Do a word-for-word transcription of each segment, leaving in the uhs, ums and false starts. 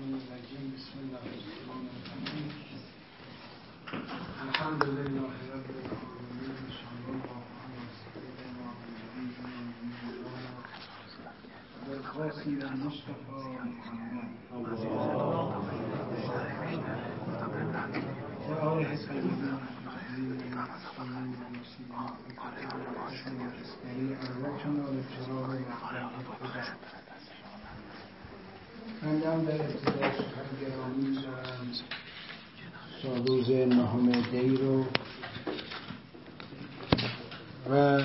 الشیطان الرجیم. بسم الله الرحمن الرحیم. الحمد لله رب العالمین. صلی الله علی سیدنا محمد و القاسم المصطفى محمد و آله الطیبین الطاهرین من در ابتدای سخن گرامی دارم سالوز نهم دی رو و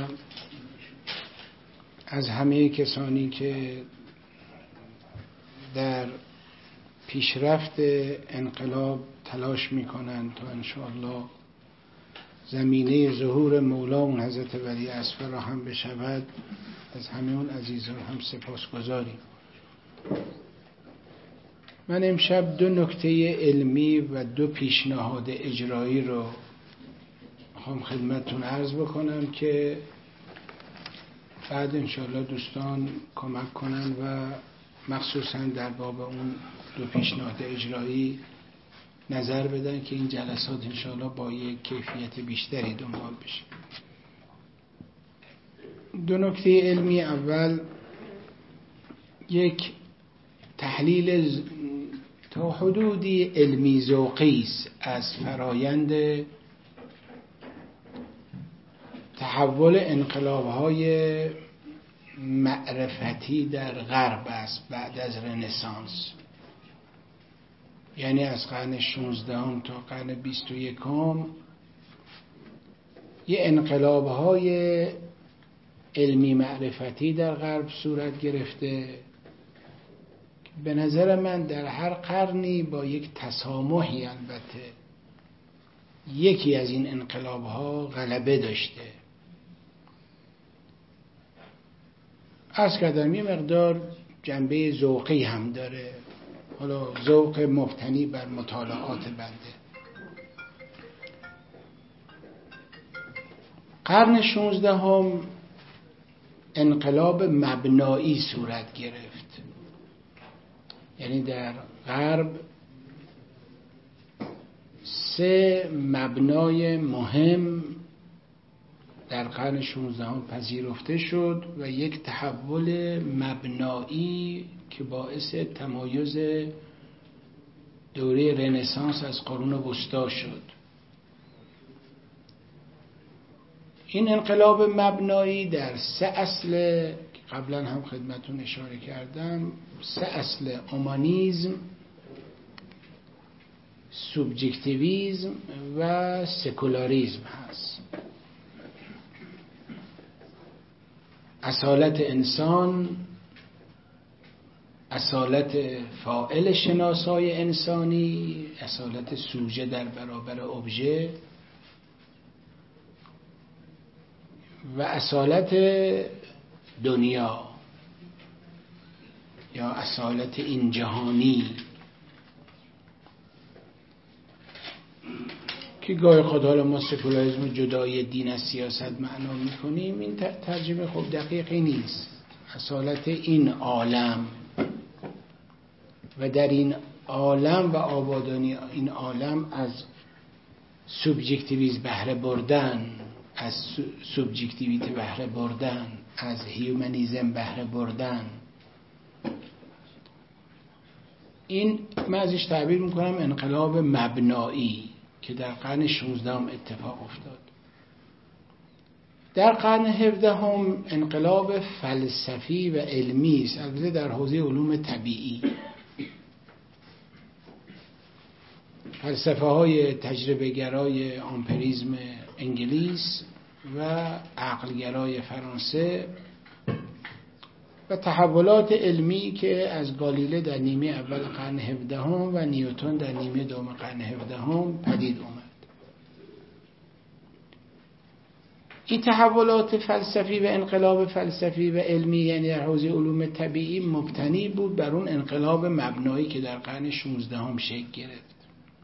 از همه کسانی که در پیشرفت انقلاب تلاش میکنند تا انشاءالله زمینه ظهور مولامون حضرت ولی اصفر فراهم بشود، از همه اون عزیزان هم سپاسگزاریم. من امشب دو نکته علمی و دو پیشنهاد اجرایی رو میخوام خدمتتون عرض بکنم که بعد انشاءالله دوستان کمک کنن و مخصوصا در باب اون دو پیشنهاد اجرایی نظر بدن که این جلسات انشاءالله با یک کیفیت بیشتری دنبال بشه. دو نکته علمی: اول یک تحلیل تا حدودی علمی ذوقی است از فرایند تحول انقلاب‌های معرفتی در غرب است بعد از رنسانس، یعنی از قرن شانزدهم تا قرن بیست و یکم یه انقلاب‌های علمی معرفتی در غرب صورت گرفته. به نظر من در هر قرنی با یک تسامحی البته یکی از این انقلاب‌ها غلبه داشته. عرض کردم یه مقدار جنبه ذوقی هم داره، حالا ذوق مبتنی بر مطالعات بنده. قرن شانزدهم انقلاب مبنایی صورت گرفت، یعنی در غرب سه مبنای مهم در قرن شانزدهم پذیرفته شد و یک تحول مبنایی که باعث تمایز دوره رنسانس از قرون وسطی شد. این انقلاب مبنایی در سه اصل که قبلا هم خدمتون اشاره کردم، سه اصل: اومانیسم، سوبژکتیویسم و سکولاریسم هست. اصالت انسان، اصالت فاعل شناسای انسانی، اصالت سوژه در برابر ابژه و اصالت دنیا یا اصالت این جهانی که گاهی خدا ما سکولاریسم جدای دین از سیاست معنا میکنیم. این ترجمه خوب دقیقی نیست. اصالت این عالم و در این عالم و آبادانی این عالم از سوبژکتیویسم بهره بردن، از سوبژکتیویته بهره بردن، از هیومنیسم بهره بردن. این من ازش تعبیر میکنم انقلاب مبنایی که در قرن شانزدهم اتفاق افتاد. در قرن هفدهم انقلاب فلسفی و علمی است، البته در حوزه علوم طبیعی. فلسفه های تجربه گرای آمپریزم انگلیس و عقلگرای فرانسه و تحولات علمی که از گالیله در نیمه اول قرن هفدهم و نیوتن در نیمه دوم قرن هفدهم پدید اومد. این تحولات فلسفی و انقلاب فلسفی و علمی، یعنی در حوزه علوم طبیعی، مبتنی بود بر اون انقلاب مبنایی که در قرن شانزدهم شکل گرفت.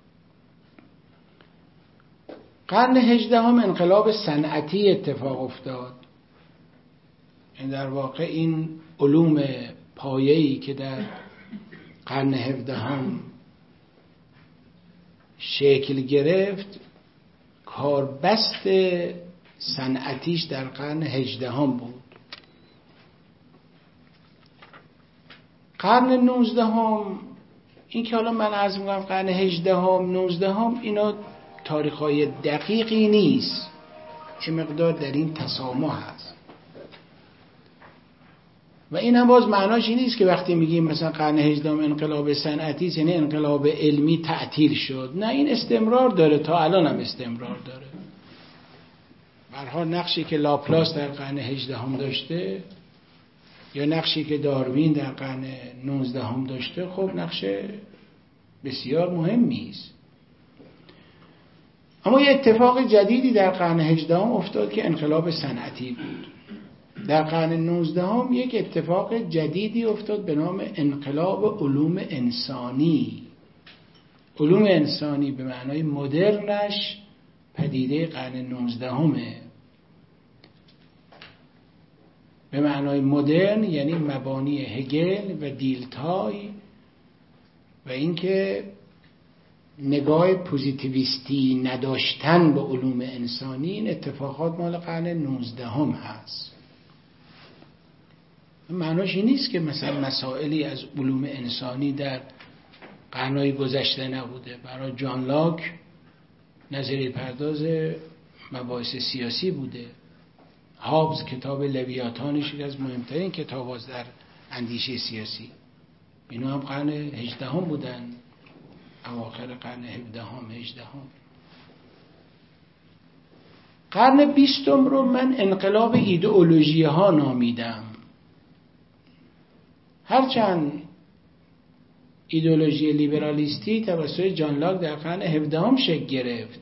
قرن هجدهم انقلاب صنعتی اتفاق افتاد. این در واقع این علوم پایه‌ای که در قرن هفدهم شکل گرفت، کاربست صنعتیش در قرن هجدهم بود. قرن نوزدهم، این که حالا من عرض میکنم قرن هجدهم نوزدهم، اینا تاریخ‌های دقیقی نیست، چه مقدار در این تسامح هست. و این هم باز معناش این نیست که وقتی میگیم مثلا قرن هجدهم انقلاب صنعتی یعنی انقلاب علمی تعطیل شد. نه، این استمرار داره، تا الان هم استمرار داره. به هر حال نقشی که لاپلاس در قرن هجدهم داشته یا نقشی که داروین در قرن نوزدهم داشته، خب نقش بسیار مهمی است. اما یه اتفاق جدیدی در قرن هجدهم افتاد که انقلاب صنعتی بود. در قرن نوزدهم یک اتفاق جدیدی افتاد به نام انقلاب علوم انسانی. علوم انسانی به معنای مدرنش پدیده قرن نوزدهمه. به معنای مدرن یعنی مبانی هگل و دیلتای و اینکه نگاه پوزیتیویستی نداشتن به علوم انسانی. این اتفاقات مال قرن نوزدهم هست. معناش این نیست که مثلا مسائلی از علوم انسانی در قرنهای گذشته نبوده. برای جان لاک نظریه پرداز مباحث سیاسی بوده. هابز کتاب لویاتانش یکی از مهمترین کتاب هاست در اندیشه سیاسی. اینا هم قرن هجدهم بودن، اواخر قرن هفدهم هجدهم. قرن بیستم رو من انقلاب ایدئولوژی ها نامیدم. هرچند ایدئولوژی لیبرالیستی توسط جان لاک در قرن هفدهم شکل گرفت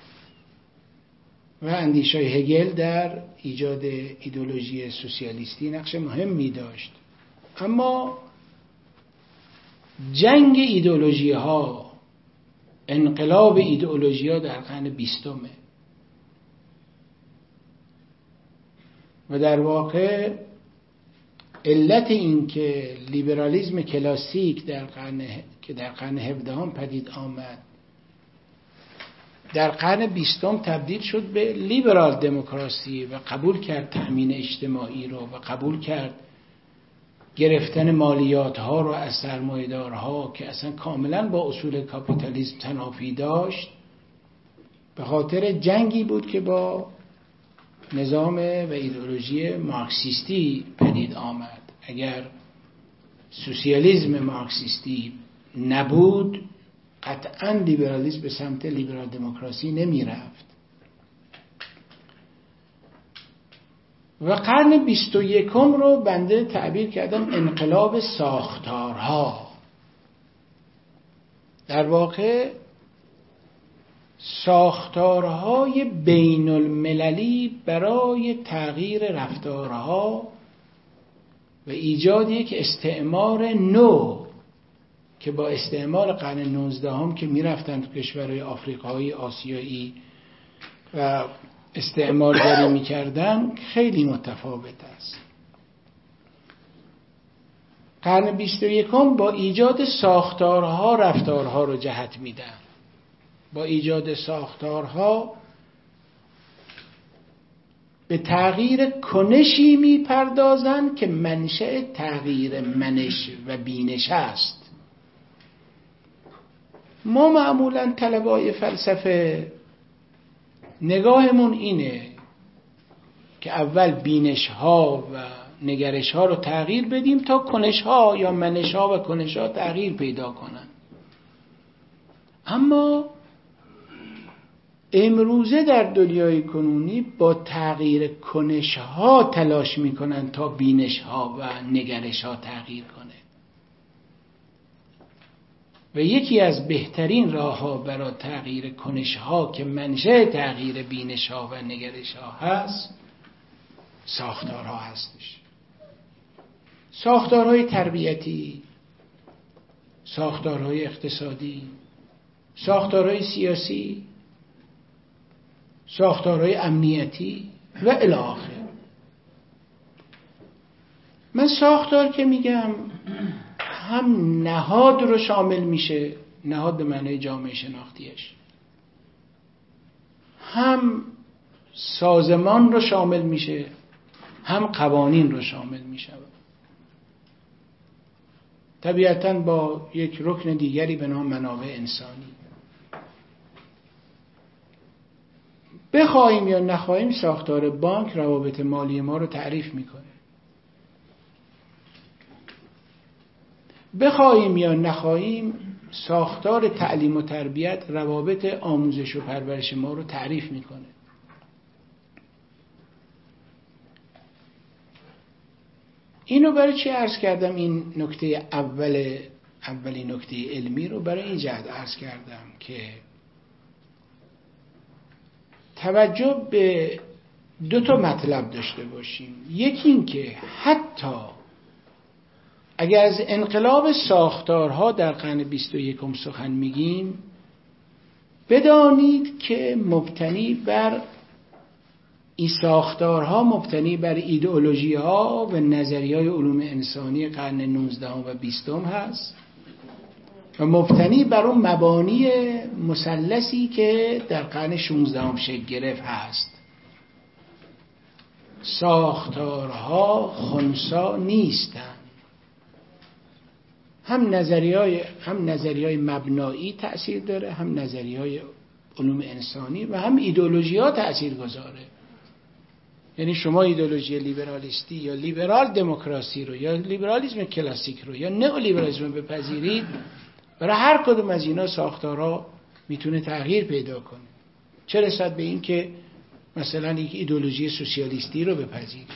و اندیشه هگل در ایجاد ایدئولوژی سوسیالیستی نقش مهمی داشت، اما جنگ ایدئولوژی ها، انقلاب ایدئولوژی ها در قرن بیستمه و در واقع علت این که لیبرالیسم کلاسیک در قرن که در قرن هفدهم پدید آمد در قرن بیستم تبدیل شد به لیبرال دموکراسی و قبول کرد تأمین اجتماعی رو و قبول کرد گرفتن مالیات ها رو از سرمایه‌دارها که اصلا کاملا با اصول کاپیتالیسم تنافی داشت، به خاطر جنگی بود که با نظام و ایدئولوژی مارکسیستی پدید آمد. اگر سوسیالیسم مارکسیستی نبود قطعاً لیبرالیسم به سمت لیبرال دموکراسی نمی رفت. و قرن بیست و یکم رو بنده تعبیر کردم انقلاب ساختارها. در واقع ساختارهای بین المللی برای تغییر رفتارها و ایجاد یک استعمار نو که با استعمار قرن نوزدهم که می رفتن تو کشورهای آفریقایی، آسیایی و استعمارگری می کردن خیلی متفاوت است. قرن بیست و یکم با ایجاد ساختارها رفتارها رو جهت می دن. با ایجاد ساختارها به تغییر کنشی می پردازن که منشأ تغییر منش و بینش است. ما معمولا طلبای فلسفه نگاهمون اینه که اول بینش ها و نگرش ها رو تغییر بدیم تا کنش ها یا منش ها و کنش ها تغییر پیدا کنن. اما امروزه در دنیای کنونی با تغییر کنش ها تلاش میکنن تا بینش ها و نگرش ها تغییر کنه. و یکی از بهترین راه ها برای تغییر کنش ها که منشأ تغییر بینش ها و نگرش ها هست ساختارها هستش. ساختارهای تربیتی، ساختارهای اقتصادی، ساختارهای سیاسی، ساختارهای امنیتی و الی آخر. من ساختار که میگم هم نهاد رو شامل میشه، نهاد به معنای جامعه شناختیش، هم سازمان رو شامل میشه، هم قوانین رو شامل میشه. طبیعتاً با یک رکن دیگری به نام منابع انسانی. بخواهیم یا نخواهیم ساختار بانک روابط مالی ما رو تعریف میکنه. بخواهیم یا نخواهیم ساختار تعلیم و تربیت روابط آموزش و پرورش ما رو تعریف میکنه. اینو برای چی عرض کردم؟ این نکته اول اولی نکته علمی رو برای این جهت عرض کردم که توجه به دو تا مطلب داشته باشیم. یکی این که حتی اگر از انقلاب ساختارها در قرن بیست و یکم سخن میگیم، بدانید که مبتنی بر این ساختارها مبتنی بر ایدئولوژی ها و نظریه‌های علوم انسانی قرن نوزدهم و بیستم هست و مبتنی بر اون مبانی مثلثی که در قرن شانزدهم شکل گرفت هست. ساختارها خنثی نیستند. هم نظریه‌های هم نظریه‌های مبنایی تأثیر داره، هم نظریه‌های علوم انسانی و هم ایدئولوژی‌ها تأثیر گذاره. یعنی شما ایدئولوژی لیبرالیستی یا لیبرال دموکراسی رو یا لیبرالیسم کلاسیک رو یا نئولیبرالیسم رو بپذیرید، برای هر کدوم از اینا ساختارها میتونه تغییر پیدا کنه. چه رسد به این که مثلا یک ایدئولوژی سوسیالیستی رو بپذیرید.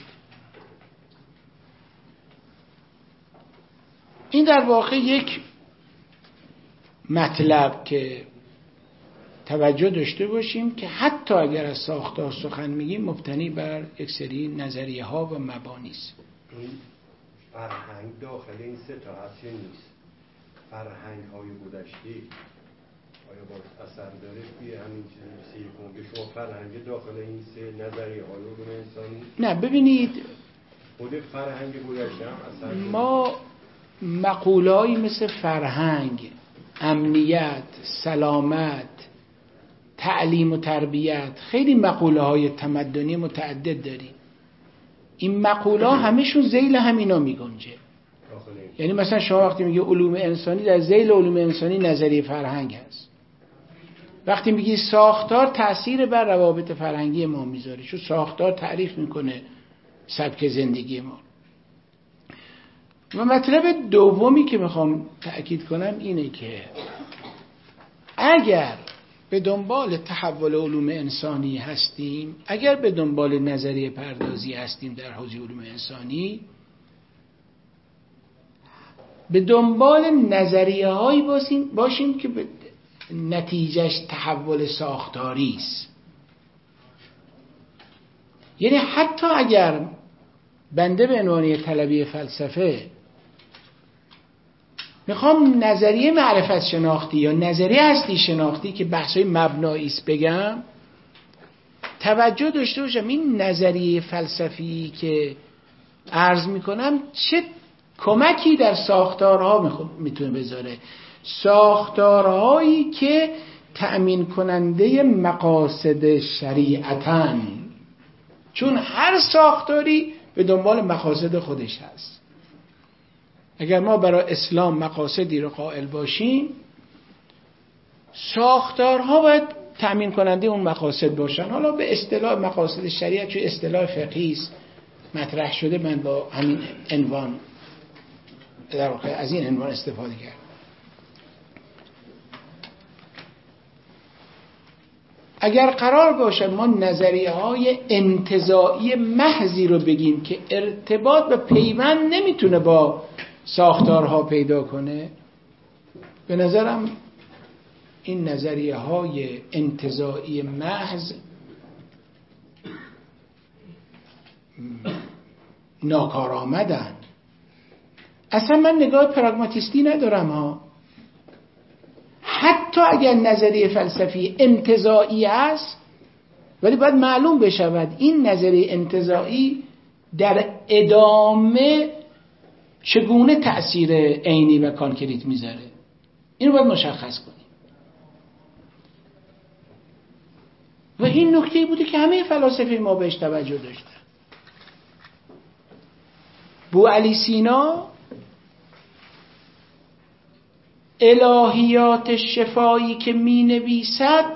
این در واقع یک مطلب که توجه داشته باشیم که حتی اگر از ساختار سخن میگیم مبتنی بر یک سری نظریه ها و مبانی است. این فرهنگ داخل این سه تا هست یا نیست؟ فرهنگ های گذشته آیا باز اثر داره توی همین چیزی که شما فرهنگ داخل این سه نظریه های علوم انسانی؟ نه، ببینید خود فرهنگ گذشته هم اثر داره. ما مقوله‌ای مثل فرهنگ، امنیت، سلامت، تعلیم و تربیت، خیلی مقوله های تمدنی متعدد داریم. این مقوله ها همشون ذیل همینا می گنجه. یعنی مثلا شما وقتی میگی علوم انسانی، در ذیل علوم انسانی نظریه فرهنگ هست. وقتی میگی ساختار، تأثیر بر روابط فرهنگی ما میذاره، چون ساختار تعریف میکنه سبک زندگی ما. و مطلب دومی که میخوام تأکید کنم اینه که اگر به دنبال تحول علوم انسانی هستیم، اگر به دنبال نظریه پردازی هستیم در حوزه علوم انسانی، به دنبال نظریه هایی باشیم که به نتیجهش تحول ساختاری است. یعنی حتی اگر بنده به عنوان طلبه فلسفه میخوام نظریه معرفت شناختی یا نظریه هستی شناختی که بحثای مبنایی است بگم، توجه داشته باشم این نظریه فلسفی که عرض میکنم چه کمکی در ساختارها میتونه بذاره. ساختارهایی که تأمین کننده مقاصد شریعتن، چون هر ساختاری به دنبال مقاصد خودش هست. اگر ما برای اسلام مقاصدی رو قائل باشیم، ساختارها باید تأمین کننده اون مقاصد باشن. حالا به اصطلاح مقاصد شریعت، چون اصطلاح فقهی است مطرح شده، من با همین عنوان در واقع از این عنوان استفاده کردم. اگر قرار باشه ما نظریه های انتزاعی محضی رو بگیم که ارتباط و پیوند نمیتونه با ساختارها پیدا کنه، به نظرم این نظریه های انتزاعی محض ناکارآمدن. اصلا من نگاه پراگماتیستی ندارم ها. حتی اگر نظریه فلسفی انتزاعی است، ولی باید معلوم بشود این نظریه انتزاعی در ادامه چگونه تأثیر عینی و کانکریت میذاره؟ اینو باید مشخص کنیم. و این نکته بوده که همه فلاسفه ما بهش توجه داشتن. بوعلی سینا الهیات شفایی که می نویسد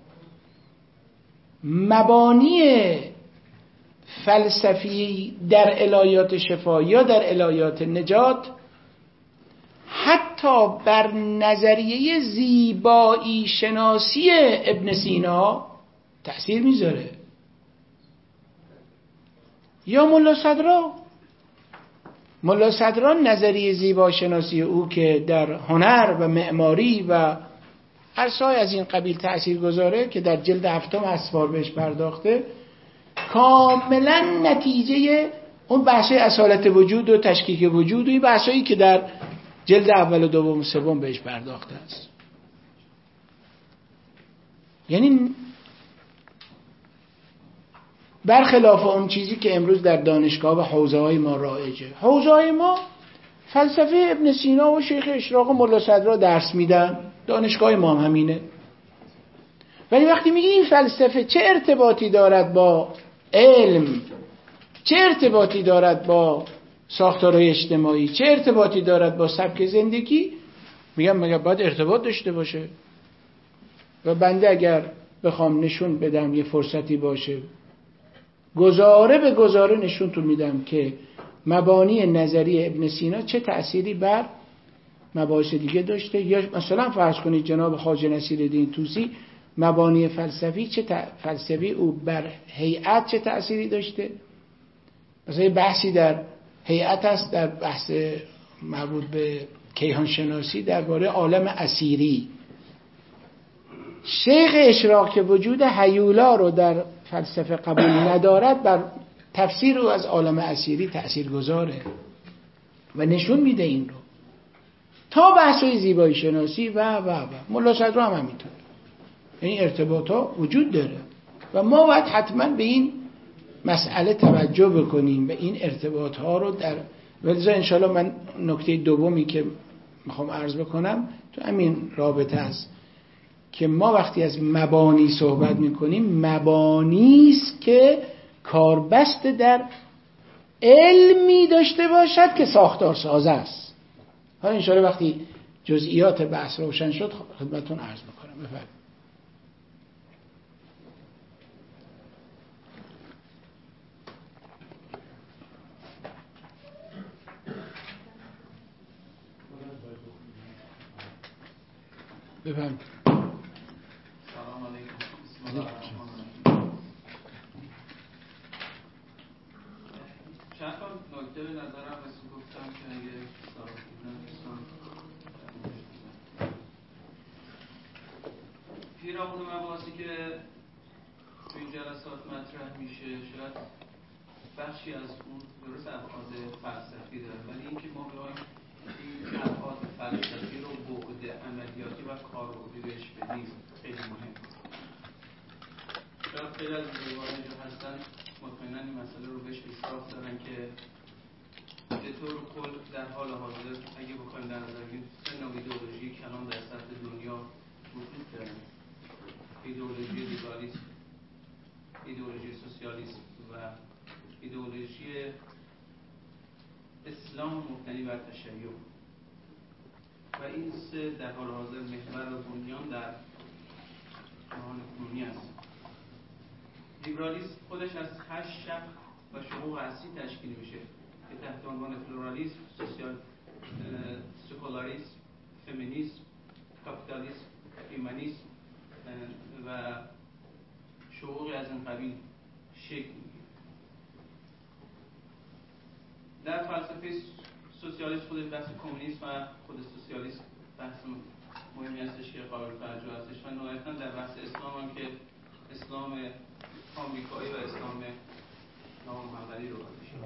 مبانی فلسفی در الهیات شفا یا در الهیات نجات حتی بر نظریه زیبایی شناسی ابن سینا تأثیر میذاره. یا ملا صدرا ملا صدرا نظریه زیبا شناسی او که در هنر و معماری و عرصه‌های از این قبیل تأثیر گذاره که در جلد هفتم اسفار بهش پرداخته، کاملا نتیجه اون بحث اصالت وجود و تشکیک وجود و این بحثایی که در جلد اول و دوم و سوم بهش پرداخته است. یعنی برخلاف اون چیزی که امروز در دانشگاه و حوزه های ما رایجه، حوزه های ما فلسفه ابن سینا و شیخ اشراق و ملا صدرا درس میدن، دانشگاه ما هم همینه. ولی وقتی میگی این فلسفه چه ارتباطی دارد با علم، چه ارتباطی دارد با ساختارهای اجتماعی، چه ارتباطی دارد با سبک زندگی، میگم میگم باید ارتباط داشته باشه. و بنده اگر بخوام نشون بدم یه فرصتی باشه، گزاره به گزاره نشون تو میدم که مبانی نظری ابن سینا چه تأثیری بر مباحث دیگه داشته. یا مثلا فرض کنید جناب خواجه نصیرالدین طوسی مبانی فلسفی چه ت... فلسفی او بر هیئت چه تأثیری داشته. مثلا یه بحثی در هیئت است، در بحث مربوط به کیهان شناسی درباره عالم اثیری. شیخ اشراق که وجود هیولا رو در فلسفه قبول ندارد، بر تفسیر او از عالم اثیری تأثیر گذاره و نشون میده این رو. تا بحث‌های زیبایی شناسی و و و ملا صدرا هم همینطور. این ارتباطات وجود داره و ما باید حتما به این مسئله توجه بکنیم، به این ارتباط ها رو در ولذا انشاءالله من نکته دومی که میخوام عرض بکنم تو همین رابطه است که ما وقتی از مبانی صحبت میکنیم، مبانی است که کاربست در علمی داشته باشد که ساختار ساز است. حالا انشاءالله وقتی جزئیات بحث روشن شد خدمتتون عرض میکنم. بفرمایید. بفرمایید. سلام علیکم. بسم الله الرحمن الرحیم. چند تا نکته به نظرم رسید گفتم که اگه صاحب بودن دوستان پیرامون مباحثی که تو این جلسات مطرح میشه شاید بخشی از اون درست ابعاد فلسفی داره، ولی اینکه ما بخوایم این ابعاد فلسفی رو بعد عملیاتی و کاربردی بهش بدیم خیلی مهمه. شاید خیلی از بزرگان اینجا هستن مطمئناً این مسئله رو بهش احساس دارن که به طور کل در حال حاضر اگه بخوایم در نظر بگیریم سه نوع ایدئولوژی کلان در سطح دنیا وجود داره: ایدئولوژی لیبرالیسم، ایدئولوژی سوسیالیسم و ایدئولوژی اسلام مبتنی بر تشیع. و این سه در حال حاضر محور و بنیان در جهان کنونی است. لیبرالیسم خودش از هشت شق و شقوق اصلی تشکیل میشه که تحت عنوان پلورالیسم، سوسیال سکولاریسم، فمینیسم، کاپیتالیسم، هیومانیسم و شقوقی از این قبیل شکل میگیره. در فلسفه سوسیالیسم خود بحث کمونیسم و خود سوسیالیسم بحث مهمی هستش که قابل توجه هستش و نهایتاً در بحث اسلام هم که اسلام آمریکایی و اسلام نامحمدی رو برداشت.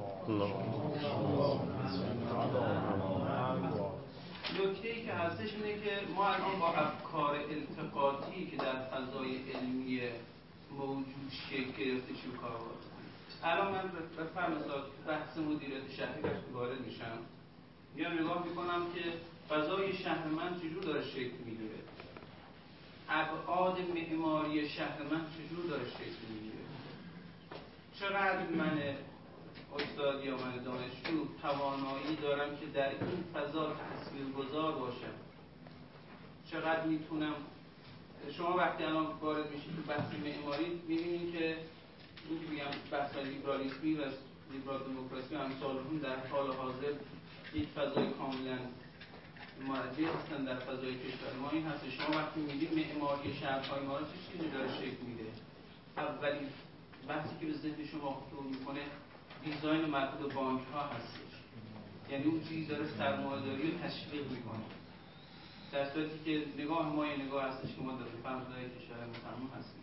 نکته‌ای که هستش اینه که ما الان با افکار التقاطی که در فضای علمی موجود شکل گرفته چی کار کنیم. الان من به فرض مثال بحث مدیریت شهری وقتی وارد میشم میام نگاه میکنم که فضای شهر من چجور داره شکل میگیره، ابعاد معماری شهر من چجور داره شکل میگیره، چقدر من استاد یا من دانشجو توانایی دارم که در این فضا تاثیرگذار باشم، چقدر میتونم. شما وقتی الان وارد میشید تو بحث معماری میبینید که این که میگم بحث لیبرالیسمی و لیبرال دموکراسی و امثال اون در حال حاضر یک فضای کاملا مربی هستن در فضای کشور ما. این هست شما وقتی میبینید معماری شهرهای ما چه چیزی داره شکل میده، اولین بحثی که به ذهن شما خطور میکنه دیزاین مربوط به بانک ها هستش، یعنی اون چیزی داره سرمایه‌داری رو تشویق میکنه، در صورتی که نگاه ما یه نگاه هستش که ما در فضای کشور مسلمان هستیم.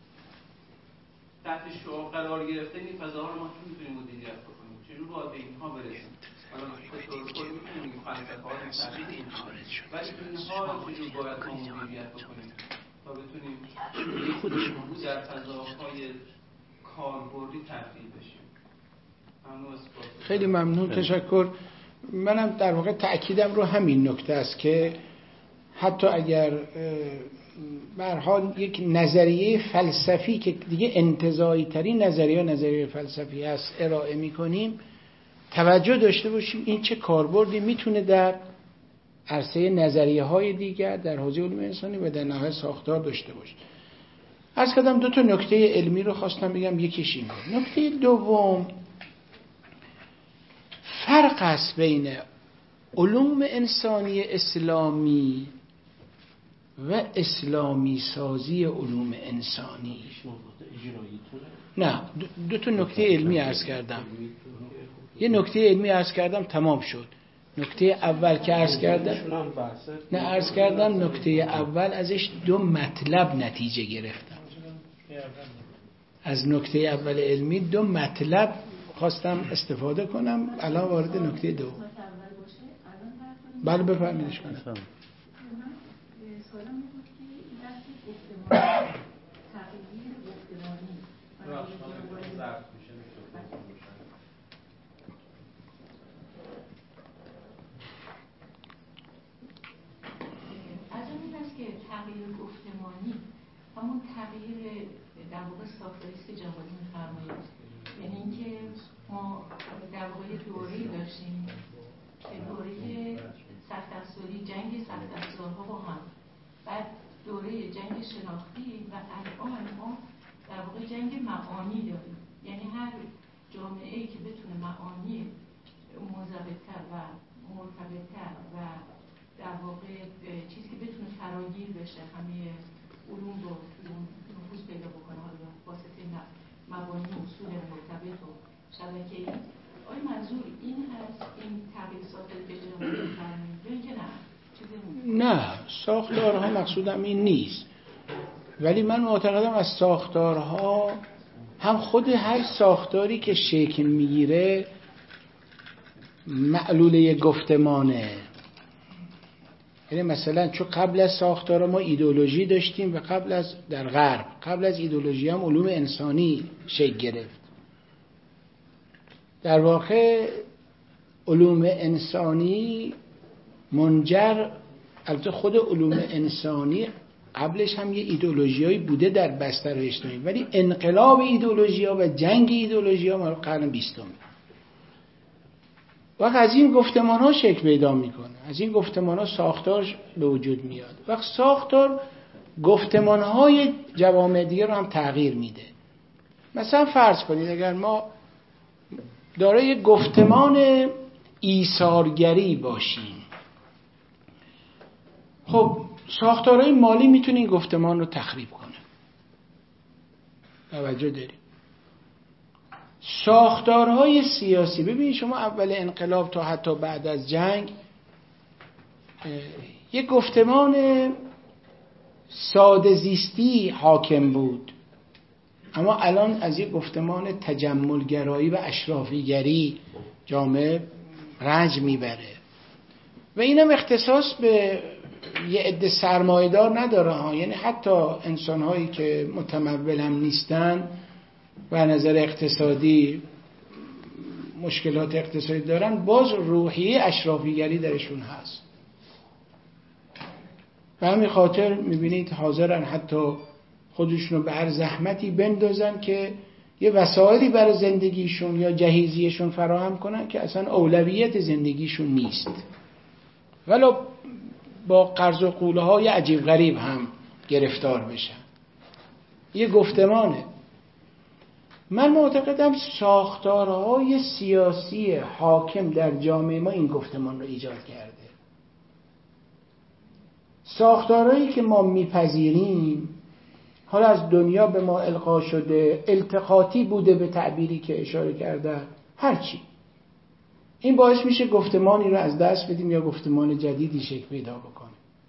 تحت شعار قرار گرفته این فضاها رو ما چون میتونیم مدیریت بکنیم، چجور باید به اینها برسیم؟ حالا به طور کل میتونیم این فلسفه ها رو تحلیل اینها، ولی اینها رو چجور باید ما مدیریت بکنیم تا بتونیم خودشون در فضاهای کاربردی تبدیل بشیم. خیلی ممنون، تشکر. منم در واقع تأکیدم رو همین نکته است که حتی اگر به هر حال یک نظریه فلسفی که دیگه انتزاعی ترین نظریه نظریه فلسفی هست ارائه می‌کنیم، توجه داشته باشیم این چه کاربردی میتونه در عرصه نظریه های دیگر در حوزه علوم انسانی و در نهایت ساختار داشته باشه. عرض کردم دو تا نکته علمی رو خواستم بگم، یکیش این بود. نکته دوم، فرق است بین علوم انسانی اسلامی و اسلامی سازی علوم انسانی. نه، دو تا نکته علمی عرض کردم. یه نکته علمی عرض کردم تمام شد. نکته اول که عرض کردم نه عرض کردم نکته اول ازش دو مطلب نتیجه گرفتم. از نکته اول علمی دو مطلب خواستم استفاده کنم. الان وارد نکته دو. بله بفرمایید کنم. سوالم بود که این بحث گفتمان تغییر گفتمانی از این است که تغییر گفتمانی همون تغییر در واقع ساختاری است که جنبالی می‌فرمایید، یعنی اینکه ما در واقع دوره‌ای داشتیم که دوره سخت افزاری، جنگ سخت افزارها با هم، بعد دوره جنگ شناختی و الان ما در واقع جنگ معانی داریم. یعنی هر جامعه‌ای که بتونه معانی منضبط‌تر و مرتبط‌تر و در واقع چیزی که بتونه فراگیر بشه همه علوم رو نفوذ پیدا بکنه، حالا واسطه مبانی اصول مرتبط و شبکه‌ای. آیا منظور این هست این تغییر ساختاری که جناب فرمودید که نه؟ نه، ساختارها مقصودم این نیست، ولی من معتقدم از ساختارها هم خود هر ساختاری که شکل میگیره معلوله گفتمانه. یعنی مثلا چون قبل از ساختارها ما ایدئولوژی داشتیم و قبل از در غرب قبل از ایدئولوژی هم علوم انسانی شکل گرفت. در واقع علوم انسانی منجر، البته خود علوم انسانی قبلش هم یه ایدئولوژیایی بوده در بستر اجتماعی، ولی انقلاب ایدئولوژی‌ها و جنگ ایدئولوژی‌ها مال قرن بیستم وقت از این گفتمان‌ها شکل پیدا میکنه، از این گفتمان‌ها ساختار به وجود میاد. وقت ساختار گفتمان‌های جوامع دیگه رو هم تغییر میده. مثلا فرض کنید اگر ما دارای گفتمان ایثارگری باشیم، خب ساختارهای مالی میتونه این گفتمان رو تخریب کنه. توجه داریم. ساختارهای سیاسی، ببینید شما اول انقلاب تا حتی بعد از جنگ یک گفتمان ساده زیستی حاکم بود، اما الان از یک گفتمان تجملگرایی و اشرافیگری جامعه رنج میبره و اینم اختصاص به یه عده سرمایه‌دار نداره ها. یعنی حتی انسان‌هایی که متمول هم نیستن و نظر اقتصادی مشکلات اقتصادی دارن، باز روحیه اشرافیگری درشون هست. به همین خاطر میبینید حاضرن حتی خودشون رو به هر زحمتی بندازن که یه وسایلی برای زندگیشون یا جهیزیشون فراهم کنن که اصلا اولویت زندگیشون نیست، ولو با قرض و قوله های عجیب غریب هم گرفتار بشن. یه گفتمانه. من معتقدم ساختارهای سیاسی حاکم در جامعه ما این گفتمان رو ایجاد کرده. ساختارهایی که ما میپذیریم حالا از دنیا به ما القا شده، التقاطی بوده به تعبیری که اشاره کرده، هرچی، این باعث میشه گفتمانی رو از دست بدیم یا گفتمان جدیدی شکل پیدا بکنه.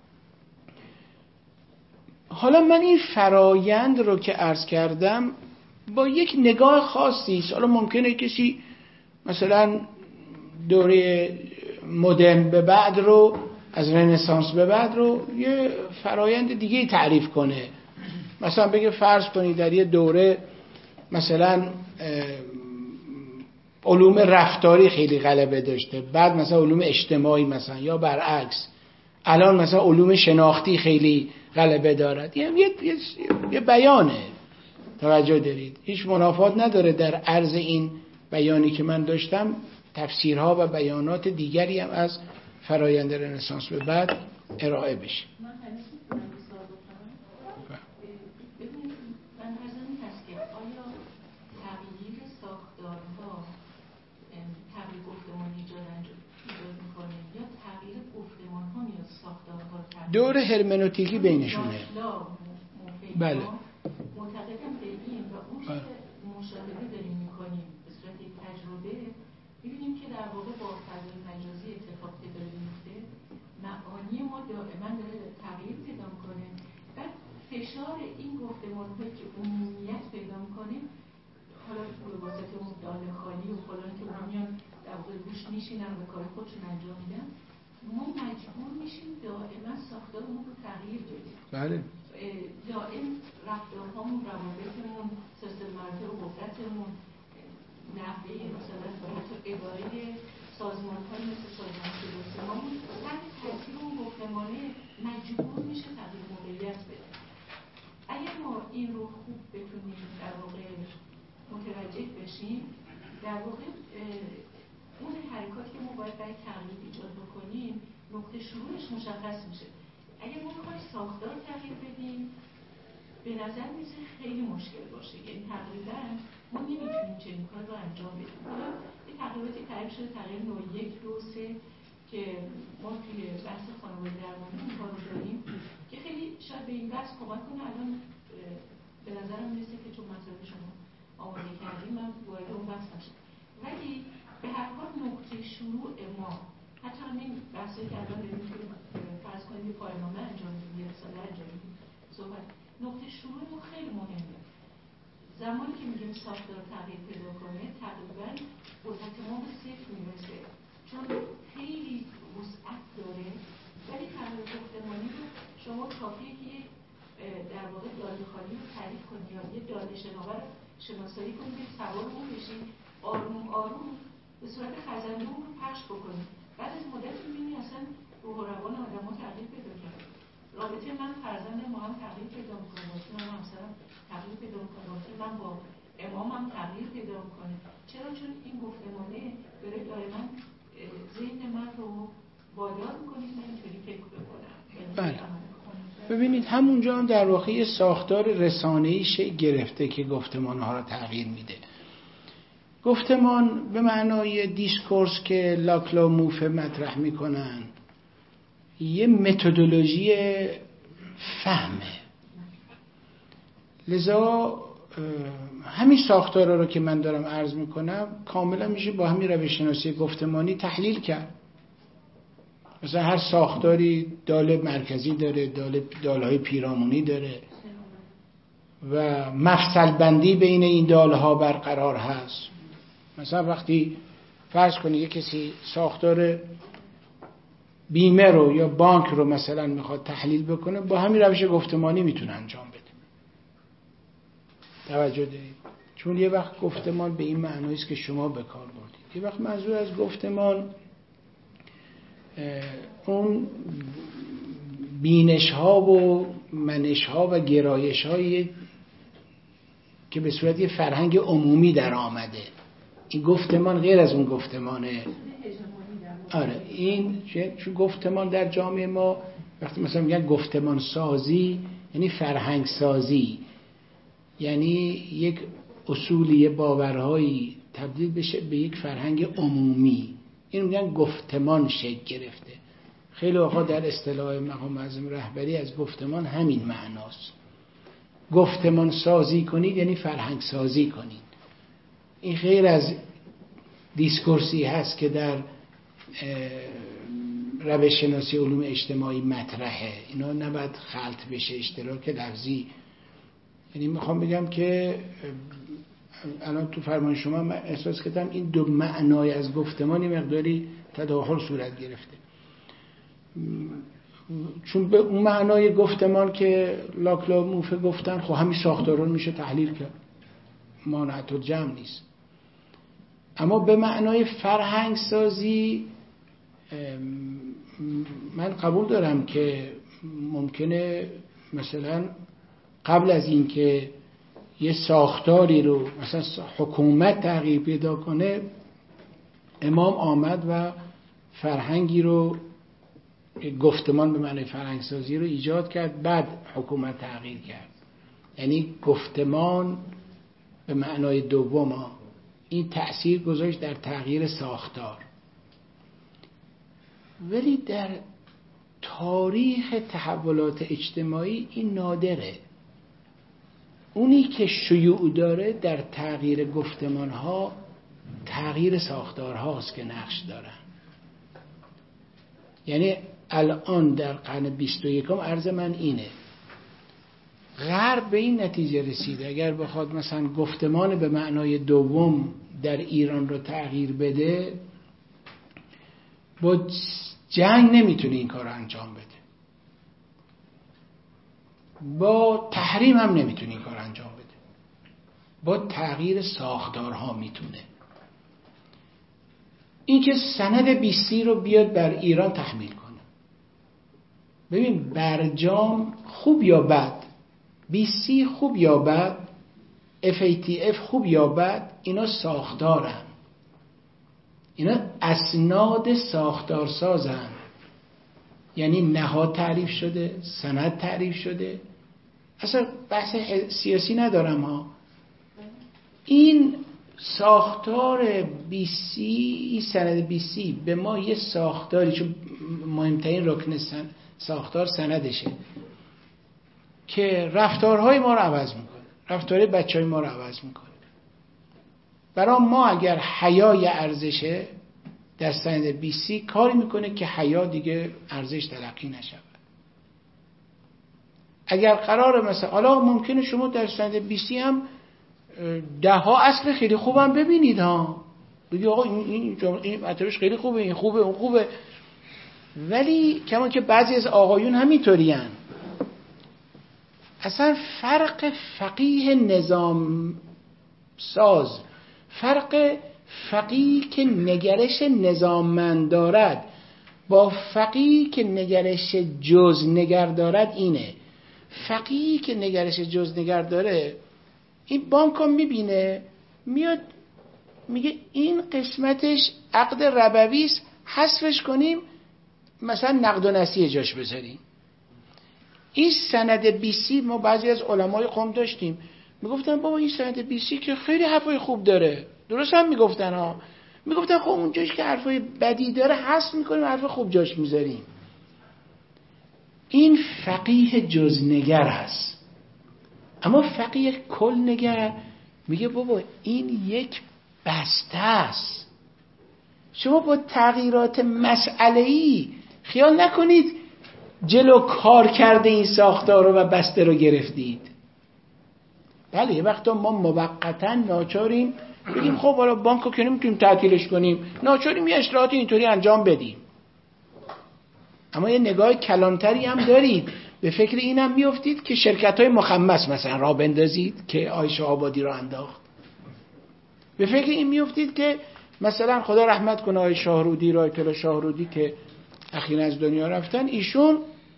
حالا من این فرایند رو که عرض کردم با یک نگاه خاصی است. حالا ممکنه کسی مثلا دوره مدرن به بعد رو، از رنسانس به بعد رو یه فرایند دیگه تعریف کنه. مثلا بگه فرض کنید در یه دوره مثلا علوم رفتاری خیلی غلبه داشته، بعد مثلا علوم اجتماعی مثلا، یا برعکس الان مثلا علوم شناختی خیلی غلبه دارد. یه, یه،, یه،, یه بیانه، توجه دارید، هیچ منافات نداره در عرض این بیانی که من داشتم تفسیرها و بیانات دیگری هم از فرایند رنسانس به بعد ارائه بشه. دور هرمنوتیکی بینشونه. بله. معتقدم به این و اون که مشاهده داریم میکنیم به صورت تجربه، میبینیم که در واقع با فضای مجازی اتفاق که داره میفته، معانی ما دائما داره تغییر پیدا میکنه. بعد فشار این گفتمان‌هایی که عمومیت پیدا میکنه، حالا به واسطه اون داله خالی و فلان که اون میان در واقع روش میشینن و کار خودشون انجام میدن، ما مجبور میشیم دائما ساختارمون رو تغییر بدیم. بله. دائم رفتارهامون، روابطمون، سلسله مراتب و قدرتمون، نحوه مثلا حتی اداره سازمان‌های مثل سازمان شناسیمون تحت تاثیر اون گفتمانه مجبور میشه تغییر موقعیت بده. اگر ما این رو خوب بتونیم در واقع متوجه بشیم، در واقع اون حرکات که ما باید برای تغییر ایجاد بکنیم نقطه شروعش مشخص میشه. اگر ما بخوایم ساختار تغییر بدیم به نظر میسه خیلی مشکل باشه، یعنی تقریبا ما نمیتونیم چنین کار رو انجام بدیم. حالا این تغییراتی تعریف شده، تغییر نوع یک، دو، سه که ما توی بحث خانواده درمانی این کار رو داریم که خیلی شاید به این بحث کمک کنه. الان به نظرم میرسه که چون مطلب شما آماده کردیم من وارد اون بحث نشم، ولی به هر حال نقطه شروع ما حتی همین بحثی که الان داریم که فرض کنید یه پایان‌نامه انجام بدیم، یه رساله انجام بدیم، صحبت نقطه شروع ما خیلی مهمه. زمانی که میگیم ساختار تغییر پیدا کنه تقریبا قدرت ما به صفر میرسه، چون خیلی وسعت داره. ولی تغییر گفتمانی رو شما کافیه که در واقع داده خالی رو تعریف کنید یا یه داده شناور رو شناسایی کنید، سوار اون بشید، آروم آروم به صورت خزنده اون رو پخش بکنید. بعد از مدت می‌بینی اصلا روح و روان آدم‌ها تغییر پیدا کرده. رابطه من فرزند ما هم تغییر پیدا می‌کنه، رابطه من همسرم تغییر پیدا می‌کنه، رابطه من با امامم تغییر پیدا می‌کنه. چرا؟ چون این گفتمانه داره دائما ذهن من رو وادار می‌کنه که من اینطوری فکر بکنم. بله. ببینید همونجا هم در واقع یه ساختار رسانه‌ای شکل گرفته که گفتمان‌ها رو تغییر میده. گفتمان به معنای دیسکورس که لاکلا موفه مطرح میکنن یه متدولوژی فهمه، لذا همین ساختارا رو که من دارم عرض میکنم کاملا میشه با همین روش شناسی گفتمانی تحلیل کرد. مثلا هر ساختاری داله مرکزی داره، داله دالهای پیرامونی داره و مفصل بندی بین این داله ها برقرار هست. مثلا وقتی فرض کنید یک کسی ساختار بیمه رو یا بانک رو مثلا میخواد تحلیل بکنه، با همین روش گفتمانی میتونه انجام بده. توجه دارید؟ چون یه وقت گفتمان به این معنی است که شما به کار بردید. یه وقت منظور از گفتمان اون بینش ها و منش ها و گرایش هایی که به صورت یه فرهنگ عمومی در آمده. این گفتمان غیر از اون گفتمانه. آره این چون گفتمان در جامعه ما وقتی مثلا میگن گفتمان سازی یعنی فرهنگ سازی، یعنی یک اصولی باورهایی تبدیل بشه به یک فرهنگ عمومی. این میگن گفتمان شکل گرفته. خیلی وقتا در اصطلاح مقام معظم رهبری از گفتمان همین معناست. گفتمان سازی کنید یعنی فرهنگ سازی کنید. این غیر از دیسکورسی هست که در روش شناسی علوم اجتماعی مطرحه. اینا نباید خلط بشه، اشتراک لفظی. یعنی میخوام بگم که الان تو فرمان شما من احساس کردم این دو معنای از گفتمانی مقداری تداخل صورت گرفته. چون به اون معنای گفتمان که لاکلا موفه گفتن خب همین ساختاران میشه تحلیل کرد، مانعت و جمع نیست. اما به معنای فرهنگ سازی من قبول دارم که ممکنه مثلا قبل از این که یه ساختاری رو مثلا حکومت تغییر پیدا کنه امام آمد و فرهنگی رو گفتمان به معنی فرهنگ سازی رو ایجاد کرد، بعد حکومت تغییر کرد. یعنی گفتمان به معنای دوم این تأثیر گذاشت در تغییر ساختار. ولی در تاریخ تحولات اجتماعی این نادره. اونی که شیوع داره در تغییر گفتمان ها تغییر ساختار هاست که نقش دارن. یعنی الان در قرن بیست و یکم عرض من اینه، غرب به این نتیجه رسیده اگر بخواد مثلا گفتمان به معنای دوم در ایران رو تغییر بده با جنگ نمیتونه این کار رو انجام بده، با تحریم هم نمیتونه این کار انجام بده، با تغییر ساختارها میتونه. این که سند بیستی رو بیاد بر ایران تحمیل کنه. ببین برجام خوب یا بد، بیستی خوب یا بد، اف ای تی اف خوب یا بد، اینا ساختارن، اینا اسناد ساختار سازن. یعنی نهاد تعریف شده، سند تعریف شده. اصلا بحث سیاسی ندارم ها. این ساختار بی سی، سند بی سی به ما یه ساختاری، چون مهمترین رکن ساختار سندشه که رفتارهای ما رو عوض میکنه، رفتارهای بچهای ما رو عوض میکنه. برای ما اگر حیای ارزشه در سند بی سی کاری میکنه که حیا دیگه ارزش تلقی نشود. اگر قراره مثلا حالا ممکنه شما در سند بی سی هم ده ها اصل خیلی خوبم ببینید ها، بگی آقا این این این مطلبش خیلی خوبه، این خوبه، اون خوبه، ولی کما که بعضی از آقایون همینطوری هن. اصلا فرق فقیه نظام ساز، فرق فقیه که نگرش نظاممند دارد با فقیه که نگرش جزنگر دارد اینه. فقیه که نگرش جزنگر داره این بانک رو میبینه میاد میگه این قسمتش عقد ربوی است، حذفش کنیم، مثلا نقد و نسیه جاش بذاریم. این سند بیسی ما بعضی از علمای قوم داشتیم میگفتن بابا این سند بیسی که خیلی حرفای خوب داره، درست هم میگفتن ها، میگفتن خب اونجاش که حرفای بدی داره حذف میکنیم، حرف خوب جاش میذاریم. این فقیه جزنگر هست. اما فقیه کل نگر میگه بابا این یک بسته است، شما با تغییرات مسئله‌ای خیال نکنید جلو کار کرده این ساختار رو و بسته رو گرفتید. بله یه وقتا ما موقتا ناچاریم بگیم خب حالا بانک رو که نمیتونیم تعطیلش کنیم، ناچاریم یه اصلاحاتی اینطوری انجام بدیم. اما یه نگاه کلانتری هم دارید، به فکر اینم میافتید که شرکت‌های مخمس مثلا را بندازید که عایشه آبادی را انداخت. به فکر این میافتید که مثلا خدا رحمت کنه آقای شاهرودی، آیت الله شاهرودی که اخیراً از دنیا رفتن، ایشون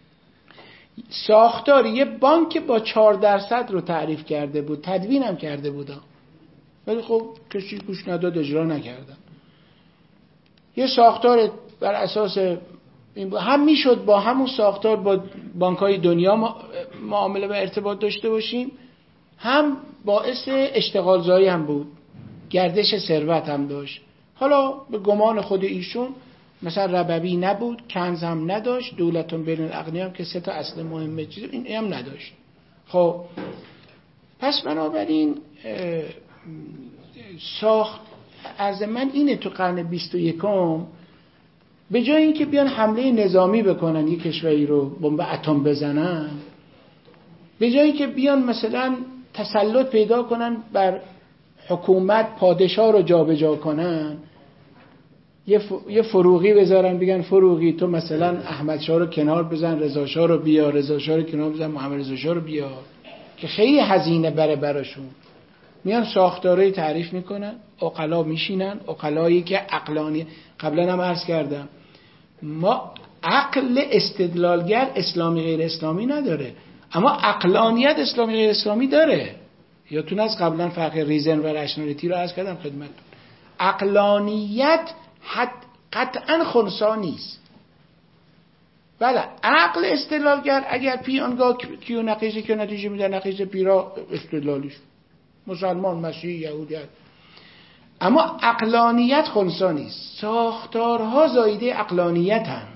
ساختار یه بانک با چهار درصد رو تعریف کرده بود، تدوین هم کرده بودن، ولی خب کسی گوش نداد، اجرا نکردن. یه ساختار بر اساس این هم میشد با همون ساختار با بانک‌های دنیا معامله و ارتباط داشته باشیم، هم باعث اشتغال زایی هم بود، گردش ثروت هم داشت. حالا به گمان خود ایشون مثلا ربوی نبود، کنز هم نداشت، دولتون بین الاغنیاء هم که سه تا اصل مهمه چیز این هم نداشت. خب پس بنابراین ساخت از من اینه تو قرن بیست و یکم به جای اینکه بیان حمله نظامی بکنن یک کشوری رو بمب اتم بزنن، به جای اینکه بیان مثلا تسلط پیدا کنن بر حکومت، پادشاه رو جابجا کنن، یه یه فروغی بذارن بگن فروغی تو مثلا احمد شاه رو کنار بزن، رضا شاه رو بیار، رضا شاه رو کنار بزن، محمد رضا شاه رو بیار، که خیلی هزینه بره براشون. میان ساختارهای تعریف میکنن، عقلا میشینن، عقلایی که عقلانی، قبلا هم عرض کردم ما عقل استدلالگر اسلامی غیر اسلامی نداره، اما عقلانیت اسلامی غیر اسلامی داره. یادتون از قبلا فرق ریزن و رشنالیتی رو عرض کردم خدمتتون. عقلانیت حد قطعا خنثی نیست. بله عقل استدلالگر اگر پیانگاه کیو نقیزه که نتیجه میده نقیزه پیرا استدلالیش مسلمان، مسیحی، یهودی، اما عقلانیت خنثی نیست. ساختارها زایده عقلانیت هم،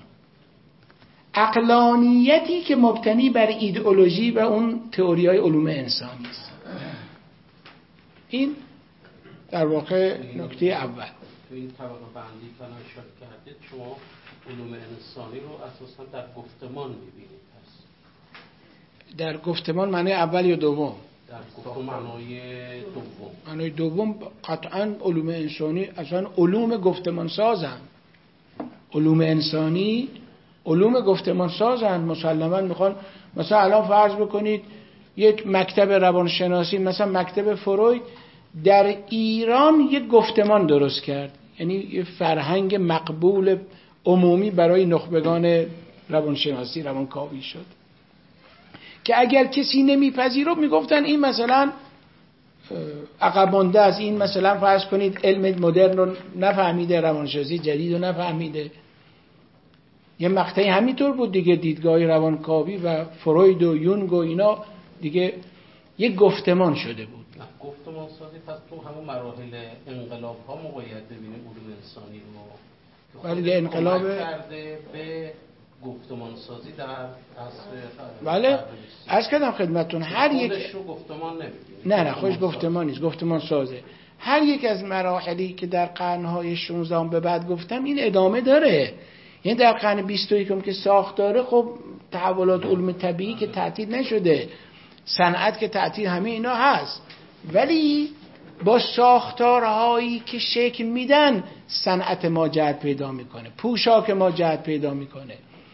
عقلانیتی که مبتنی بر ایدئولوژی و اون تئوری‌های علوم انسانی است. این در واقع نکته اول. تو این طبقه بندی که الان اشاره کردید شما علوم انسانی رو اساسا در گفتمان می‌بینید. در گفتمان معنی اول یا دوم؟ در گفتمان معنای دوم. معنای دوم قطعا علوم انسانی اصلا علوم گفتمان سازن. علوم انسانی علوم گفتمان سازن. مسلماً میخوان مثلا الان فرض بکنید یک مکتب روانشناسی مثلا مکتب فروید در ایران یک گفتمان درست کرد، یعنی یه فرهنگ مقبول عمومی برای نخبگان روانشناسی روانکاوی شد که اگر کسی نمیپذیرفت میگفتن این مثلا عقب مانده است، این مثلا فرض کنید علم مدرن رو نفهمیده، روانشناسی جدید رو نفهمیده. یه مقطعی همینطور بود دیگه، دیدگاه روانکاوی و فروید و یونگ و اینا دیگه یک گفتمان شده بود. گفتمان سازی پس تو همون مراحل انقلاب ها موقعیت ببینیم علوم انسانی رو ولی انقلاب کرده به گفتمان سازی در عصر. بله عرض کردم خدمتتون هر یک خودش رو گفتمان نمی‌بینید. نه نه خودش گفتمان نیست، گفتمان سازه. هر یک از مراحلی که در قرن‌های شانزده به بعد گفتم این ادامه داره. یعنی در قرن بیست و یکم که ساخت داره، خب تحولات علوم طبیعی که تعطیل نشده، صنعت که تعطیل، همه اینا هست، ولی با ساختارهایی که شکل میدن صنعت ما جهت پیدا میکنه، پوشاک ما جهت پیدا میکنه.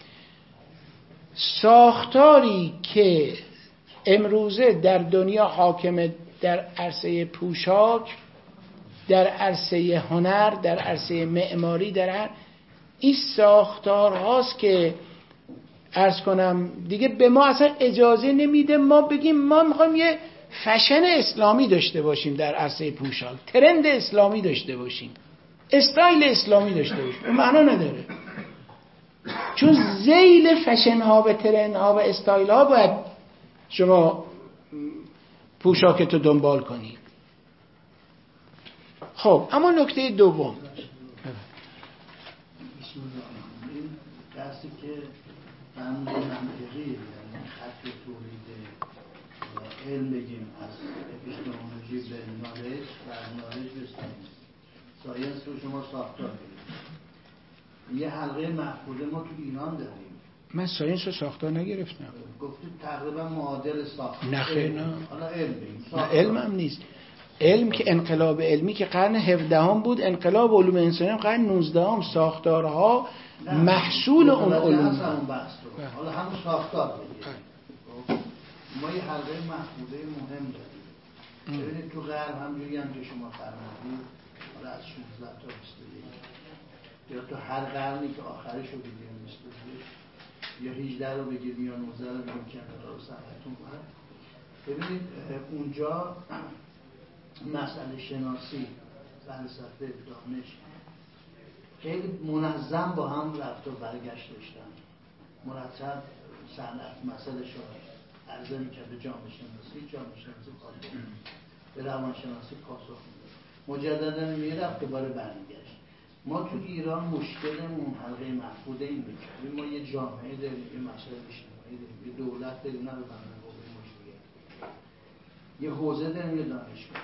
ساختاری که امروزه در دنیا حاکمه در عرصه پوشاک، در عرصه هنر، در عرصه معماری، در هر این ساختار هاست که عرض کنم دیگه به ما اصلا اجازه نمیده ما بگیم ما میخوایم یه فشن اسلامی داشته باشیم در عرصه پوشاک، ترند اسلامی داشته باشیم، استایل اسلامی داشته باشیم. اون معنا نداره، چون ذیل فشن ها و ترند ها و استایل ها باید شما پوشاکت رو دنبال کنید. خب اما نکته دوم، این درسی که فهم منطقی یعنی خط تولید علم بگیم از اپیستمولوژی به نالج و نالج به ساینس، ساینس رو شما ساختار بگیم. یه حلقه محفوظه ما تو ایران داریم. من ساینس رو ساختار نگرفتم. گفتید تقریبا معادل ساختار. نه خیلی نه. حالا علم بگیم. نه علم هم نیست. علم که انقلاب علمی که قرن هفدهم بود، انقلاب علوم انسانی هم قرن نوزدهم. ساختارها محصول اون علوم بود. حالا همون ساختار بگیم. ما یه حلقه محفوظه مهم داریم. ببینید تو غرب همجوری هم که شما فرمودید حالا از شانزده تا بیست و یک یا تو هر قرنی که آخرش رو بگیریم بیست و یک یا هجده رو بگیریم یا نوزده رو بگیریم که انقلاب صنعتی اومد. ببینید اونجا مسئله شناسی، فلسفه، دانش خیلی منظم با هم رفت و برگشت داشتن، مرتب صنعت مسئله شد عرضه میکرد به جامعه شناسی، جامعه شناسی پاسخ به روانشناسی پاسخ میداد، مجددا میرفت دوباره برمیگشت. ما تو ایران مشکلمون حلقه مفقوده این میکنیم، ما یه جامعه داریم، یه مسائل اجتماعی داریم، یه دولت داریم، نه به بنده قوه مجریه، یه حوزه داریم، یه دانشگاه.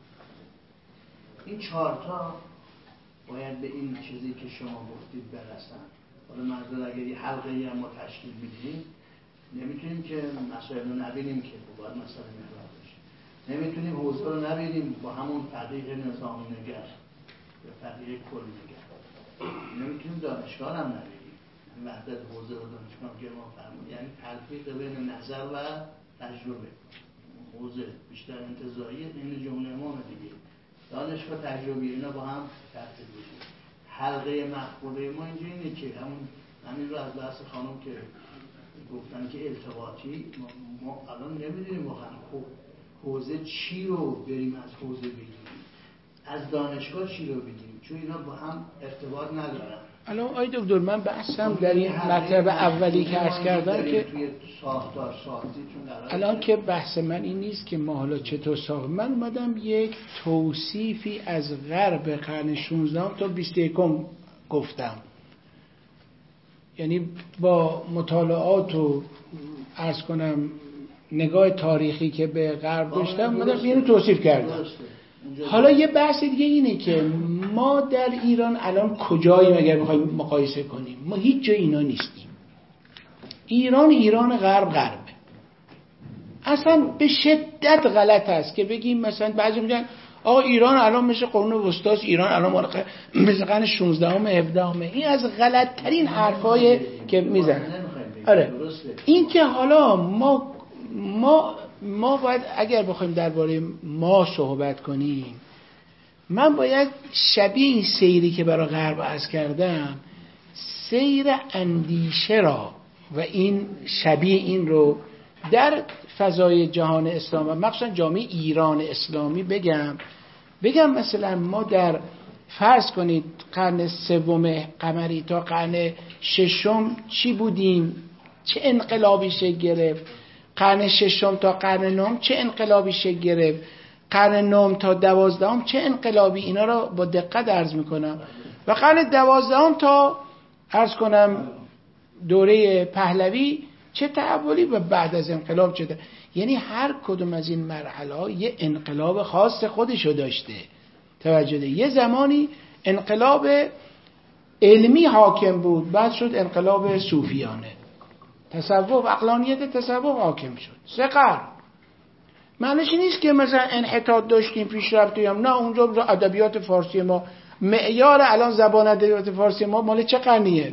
این چهارتا باید به این چیزی که شما گفتید برسن. حالا منظور اگر یه حلقه ای هم ما تشکیل میدیم، نمیتونیم که مسائل رو نبینیم که باید مسئله محور باشه، نمیتونیم حوزه رو نبینیم با همون فقیه نظام نگر یا فقیه کل نگر، نمیتونیم دانشگاه هم نبینیم، وحدت حوزه و دانشگاه که ما فرمون، یعنی تلفیق بین نظر و تجربه. حوزه بیشتر انتزاعی، این جمله ما دیگه دانشگاه تجربی، اینا با هم ترتیب بشه. حلقه مفقوده ما اینجا اینه که همون همین رو از بحث خانم که گفتن که ارتباطی، ما, ما الان نمیدونیم واقعا حوزه چی رو بریم از حوزه بگیریم، از دانشگاه چی رو بگیریم، چون اینا با هم ارتباط ندارن. الان آی دکتر من بحثم در این مطلب اولی که عرض کردم که توی ساختار سازی، چون الان که بحث من این نیست که ما حالا چطور ساخت، من اومدم یک توصیفی از غرب قرن شانزده تا بیست و یک گفتم، یعنی با مطالعات و عرض کنم نگاه تاریخی که به غرب داشتم اومدم اینو توصیف کردم. حالا یه بحث دیگه اینه که ما در ایران الان کجاییم اگر بخوایم مقایسه کنیم؟ ما هیچ جای اینا نیستیم. ایران ایران غرب غربه. اصلا به شدت غلط است که بگیم مثلا بعضی میگن آقا ایران الان مثل قرون وسطی است، ایران الان مال مثل قرن شانزده ام هفده ام. این از غلط ترین حرفای که میزنن. آره این که حالا ما ما ما باید اگر بخوایم درباره ما صحبت کنیم، من باید شبیه این سیری که برای غرب عرض کردم، سیر اندیشه را و این شبیه این رو در فضای جهان اسلام و مخصوصا جامعه ایران اسلامی بگم بگم مثلا ما در فرض کنید قرن سوم قمری تا قرن ششم چی بودیم، چه انقلابی شکل گرفت، قرن ششم تا قرن نهم چه انقلابی شکل گرفت، قرن نهم تا دوازدهم چه انقلابی، اینا را با دقت عرض میکنم، و قرن دوازدهم تا عرض کنم دوره پهلوی چه تحولی و بعد از انقلاب چه ده. یعنی هر کدوم از این مرحله یه انقلاب خاص خودشو داشته. توجه ده. یه زمانی انقلاب علمی حاکم بود، بعد شد انقلاب صوفیانه، تصوف عقلانیت تصوف حاکم شد. سه قرن. معنیش نیست که مثلا انحطاط داشتیم پیش رفتیم، نه، اونجا ادبیات فارسی ما معیار الان زبان ادبیات فارسی ما مال چه قرنیه؟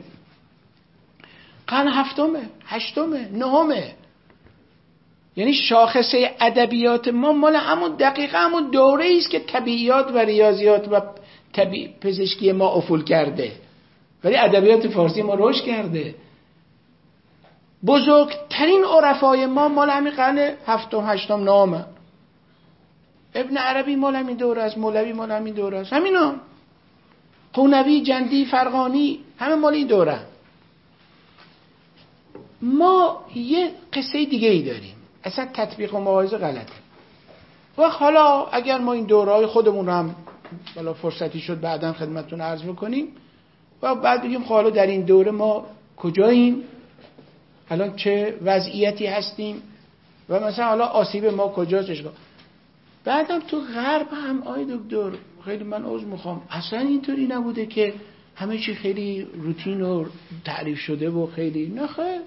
قرن هفتمه، هشتمه، نهمه. یعنی شاخصه ادبیات ما مال همون دقیقه همون دوره است که طبیعیات و ریاضیات و طبیع پزشکی ما افول کرده، ولی ادبیات فارسی ما رشد کرده. بزرگترین عرفای ما مال همین قرن هفتم، هشتم، نهم. ابن عربی مال همین دوره است، مولوی مال همین دوره است، همینا. قونوی، جندی، فرغانی همه مال این دوره. ما یه قصه دیگه ای داریم، اصلا تطبیق و مواعظه غلطه. و حالا اگر ما این دوره‌های خودمون رو هم بالا فرصتی شد بعداً خدمتتون عرض بکنیم و بعد بگیم حالا در این دوره ما کجاییم، الان چه وضعیتی هستیم و مثلا حالا آسیب ما کجاست. بعدم تو غرب هم آی دکتر خیلی من عذر میخوام، اصلا اینطوری نبوده که همه چی خیلی روتین و تعریف شده و خیلی نخه.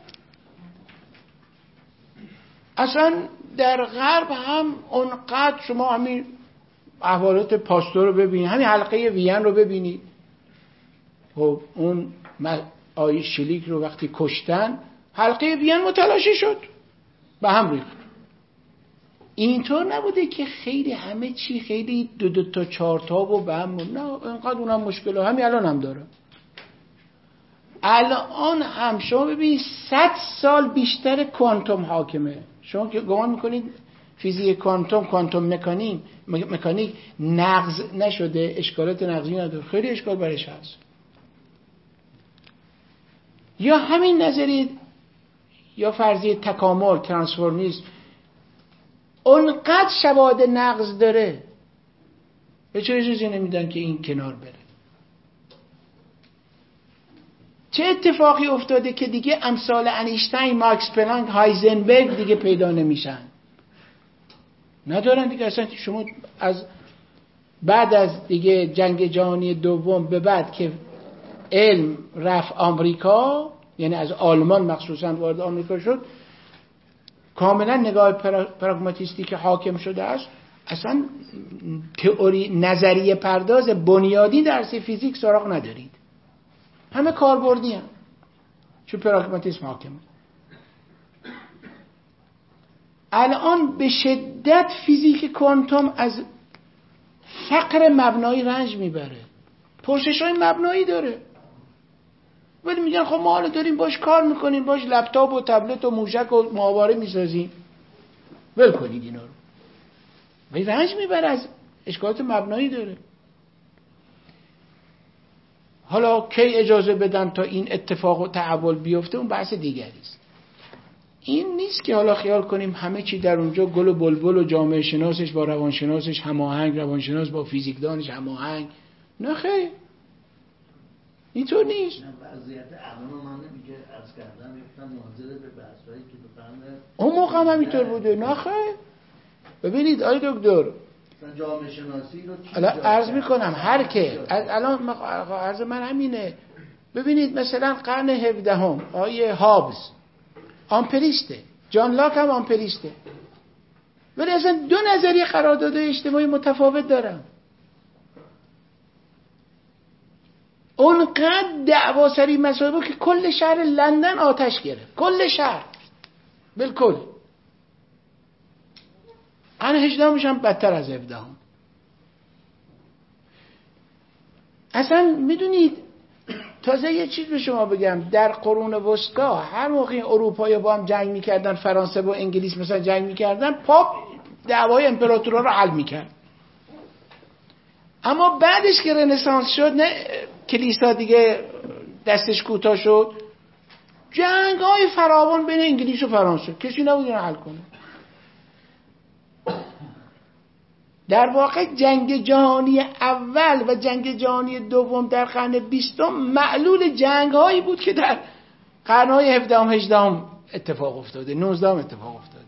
اصلا در غرب هم اونقدر شما همین احوالات پاستور رو ببینید، همین حلقه وین رو ببینید. خب اون آی شلیک رو وقتی کشتن حلقه وین متلاشی شد، به هم ریخت. اینطور نبوده که خیلی همه چی خیلی دو دو تا چهار تا و به هم، نه اینقدر اونم مشکل همین الان هم داره. الان هم شما ببینید صد سال بیشتر کوانتوم حاکمه. شما که گمان میکنید فیزیک کوانتوم، کوانتوم مکانیک مکانیک نقض نشده، اشکالات نقضی نداره، خیلی اشکال برش هست. یا همین نظریه یا فرضیه تکامل، ترانسفورمیسم، اونقدر شواهد نقض داره به چه اجازه نمیدن که این کنار بره. چه اتفاقی افتاده که دیگه امثال انیشتین، ماکس پلانک، هایزنبرگ دیگه پیدا نمیشن، ندارن دیگه اصلا. شما از بعد از دیگه جنگ جهانی دوم به بعد که علم رفت آمریکا، یعنی از آلمان مخصوصا وارد آمریکا شد، کاملا نگاه پراگماتیستی که حاکم شده است، اصلا تئوری نظریه پرداز بنیادی درس فیزیک سراغ ندارید، همه کاربردی هم، چون پراگماتیسم حاکمه. الان به شدت فیزیک کوانتوم از فقر مبنایی رنج میبره، پرسش های مبنایی داره، ولی میگن خب ما حالا داریم باش کار میکنیم، باش لپتاپ و تبلت و موشک و ماهواره میسازیم، ول کنید اینا رو. ولی رنج میبره، از اشکالات مبنایی داره. حالا کی اجازه بدن تا این اتفاق و تحول بیفته اون بحث دیگری است. این نیست که حالا خیال کنیم همه چی در اونجا گل و بلبل و جامعه شناسش با روانشناسش هماهنگ، روانشناس با فیزیکدانش هماهنگ. نه خیر، اینطور نیست. وضعیت الان من نمیگه عرض کردم گفتم ناظر به بحثایی که بفهمه اون موقع هم همینطور بوده. نه خیر. ببینید آقای دکتر، جامعه شناسی رو الان عرض میکنم هر که الان عرض من همینه. ببینید مثلا قرن هفدهم آیه هابز آمپریسته، جان لاک هم آمپریسته، ولی اصلا دو نظریه قرارداد اجتماعی متفاوت دارن. اونقدر دعوا سری مسائل بود که کل شهر لندن آتش گرفت، کل شهر بالکل. قرن هجدهمش هم بدتر از هفدهم. اصلا میدونید تازه یه چیز به شما بگم، در قرون وسطا هر موقع اروپایی با هم جنگ میکردن، فرانسه با انگلیس مثلا جنگ میکردن، پاپ دعوای امپراتورا رو حل میکرد. اما بعدش که رنسانس شد، نه کلیسا دیگه دستش کوتاه شد، جنگ های فراوان بین انگلیس و فرانسه، کسی نبود اینو حل کنه. در واقع جنگ جهانی اول و جنگ جهانی دوم در قرن بیستم معلول جنگ هایی بود که در قرن های هفدهم هجدهم اتفاق افتاده، نوزدهم اتفاق افتاده.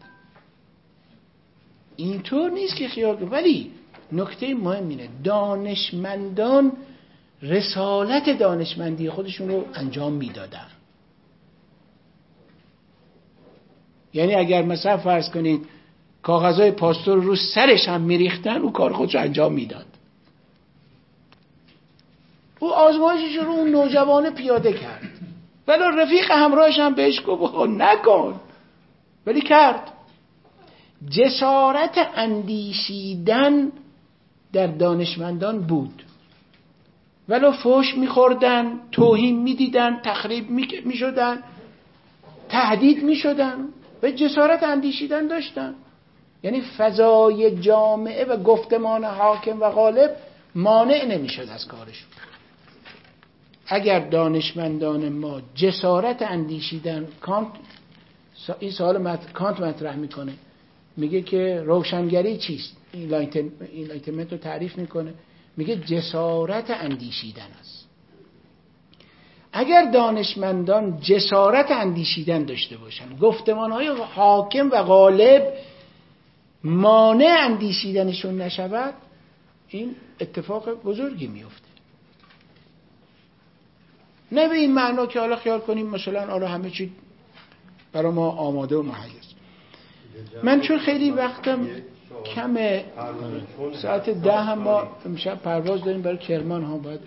اینطور نیست که خیال کنید. ولی نکته مهم اینه دانشمندان رسالت دانشمندی خودشون رو انجام میدادن. یعنی اگر مثلا فرض کنید کاغذهای پاستور رو سرش هم میریختن، او کار خودش رو انجام میداد. او آزمایشش رو اون نوجوانه پیاده کرد، ولی رفیق همراهش هم بهش گفت نکن، ولی کرد. جسارت اندیشیدن در دانشمندان بود، ولی فحش میخوردن، توهین میدیدن، تخریب میشدن، تهدید میشدن، و جسارت اندیشیدن داشتن. یعنی فضای جامعه و گفتمان حاکم و غالب مانع نمیشد از کارشون. اگر دانشمندان ما جسارت اندیشیدن، کانت این سوال مت... کانت مطرح میکنه، میگه که روشنگری چیست؟ این لایتمنت رو تعریف میکنه، میگه جسارت اندیشیدن است. اگر دانشمندان جسارت اندیشیدن داشته باشن، گفتمانهای حاکم و غالب مانع اندیشیدنشون نشود، این اتفاق بزرگی میفته. نه به این معنا که حالا خیال کنیم مثلا حالا همه چی برای ما آماده و مهیاست. من چون خیلی وقتم کمه، ساعت ده هم ما امشب پرواز داریم برای کرمان ها، باید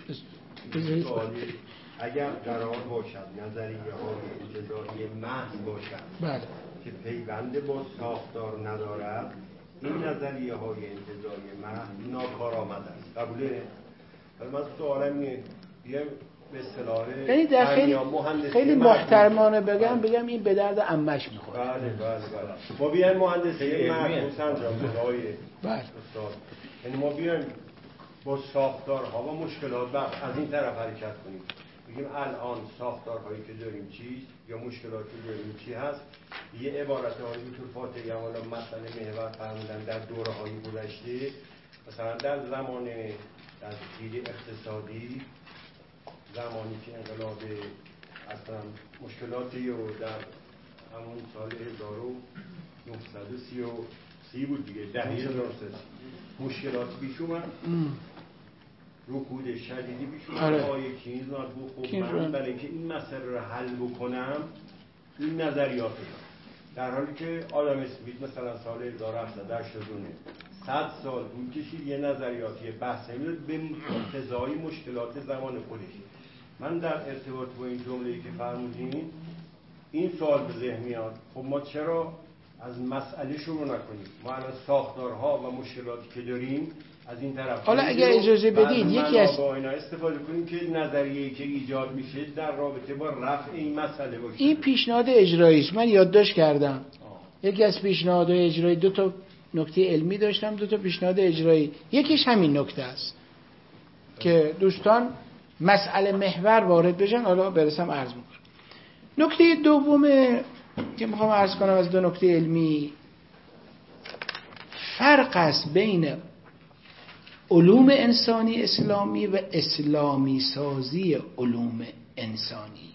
اگر قرار باشد نظریه های ابتدایی محض باشد، بله، که پیوند با ساختار ندارد، این نظریه های انتزاعی من ناکارآمد است. قبوله؟ ولی من سوالم اینه بیایم به اصطلاح یعنی در خیلی خیلی محترمانه بگم بگم این به درد عمش میخوره. بله بله بله. ما بیایم مهندسی معکوس انجام بده آقای بله استاد. یعنی ما بیایم با ساختارها و مشکلات بخش از این طرف حرکت کنیم. بگیم الان ساختارهایی که داریم چیست یا مشکلاتی که داریم چی هست. یه عبارت هایی دکتر فاتحی حالا مسئله محور فرمودن در دوره های گذشته، مثلا در زمان تغییر اقتصادی، زمانی که انقلاب اصلا مشکلاتی رو در همون سال هزار و نهصد و سی و سه بود دیگه، دهه هزار و نهصد مشکلاتی پیش اومد، رکود شدیدی پیش اومد. آقای کینز اومد خب من برای اینکه این مسئله رو حل بکنم این نظریات رو، در حالی که آدم اسمیت مثلا سال هزار و هفتصد و هشتاد و نه صد سال طول کشید یه نظریاتی بحث نمی‌داد به اقتضای مشکلات زمان خودش. من در ارتباط با این جمله‌ای که فرمودین این سوال به ذهن میاد، خب ما چرا از مسئله شروع نکنیم؟ ما الان ساختارها و مشکلاتی که داریم از این طرف، حالا اگر اجازه بدید یکی از با اینا استفاده کنیم که نظریه‌ای که ایجاد میشه در رابطه با رفع این مسئله باشه. این پیشنهاد اجرایی است. من یادداشت کردم. آه. یکی از پیشنهادهای اجرایی دو تا نکته علمی داشتم، دو تا پیشنهاد اجرایی. یکیش همین نکته است که دوستان مسئله محور وارد بشن. حالا برسم عرض میکنم. نکته دومه که میخوام عرض کنم از دو نکته علمی، فرق است بین علوم انسانی اسلامی و اسلامی سازی علوم انسانی.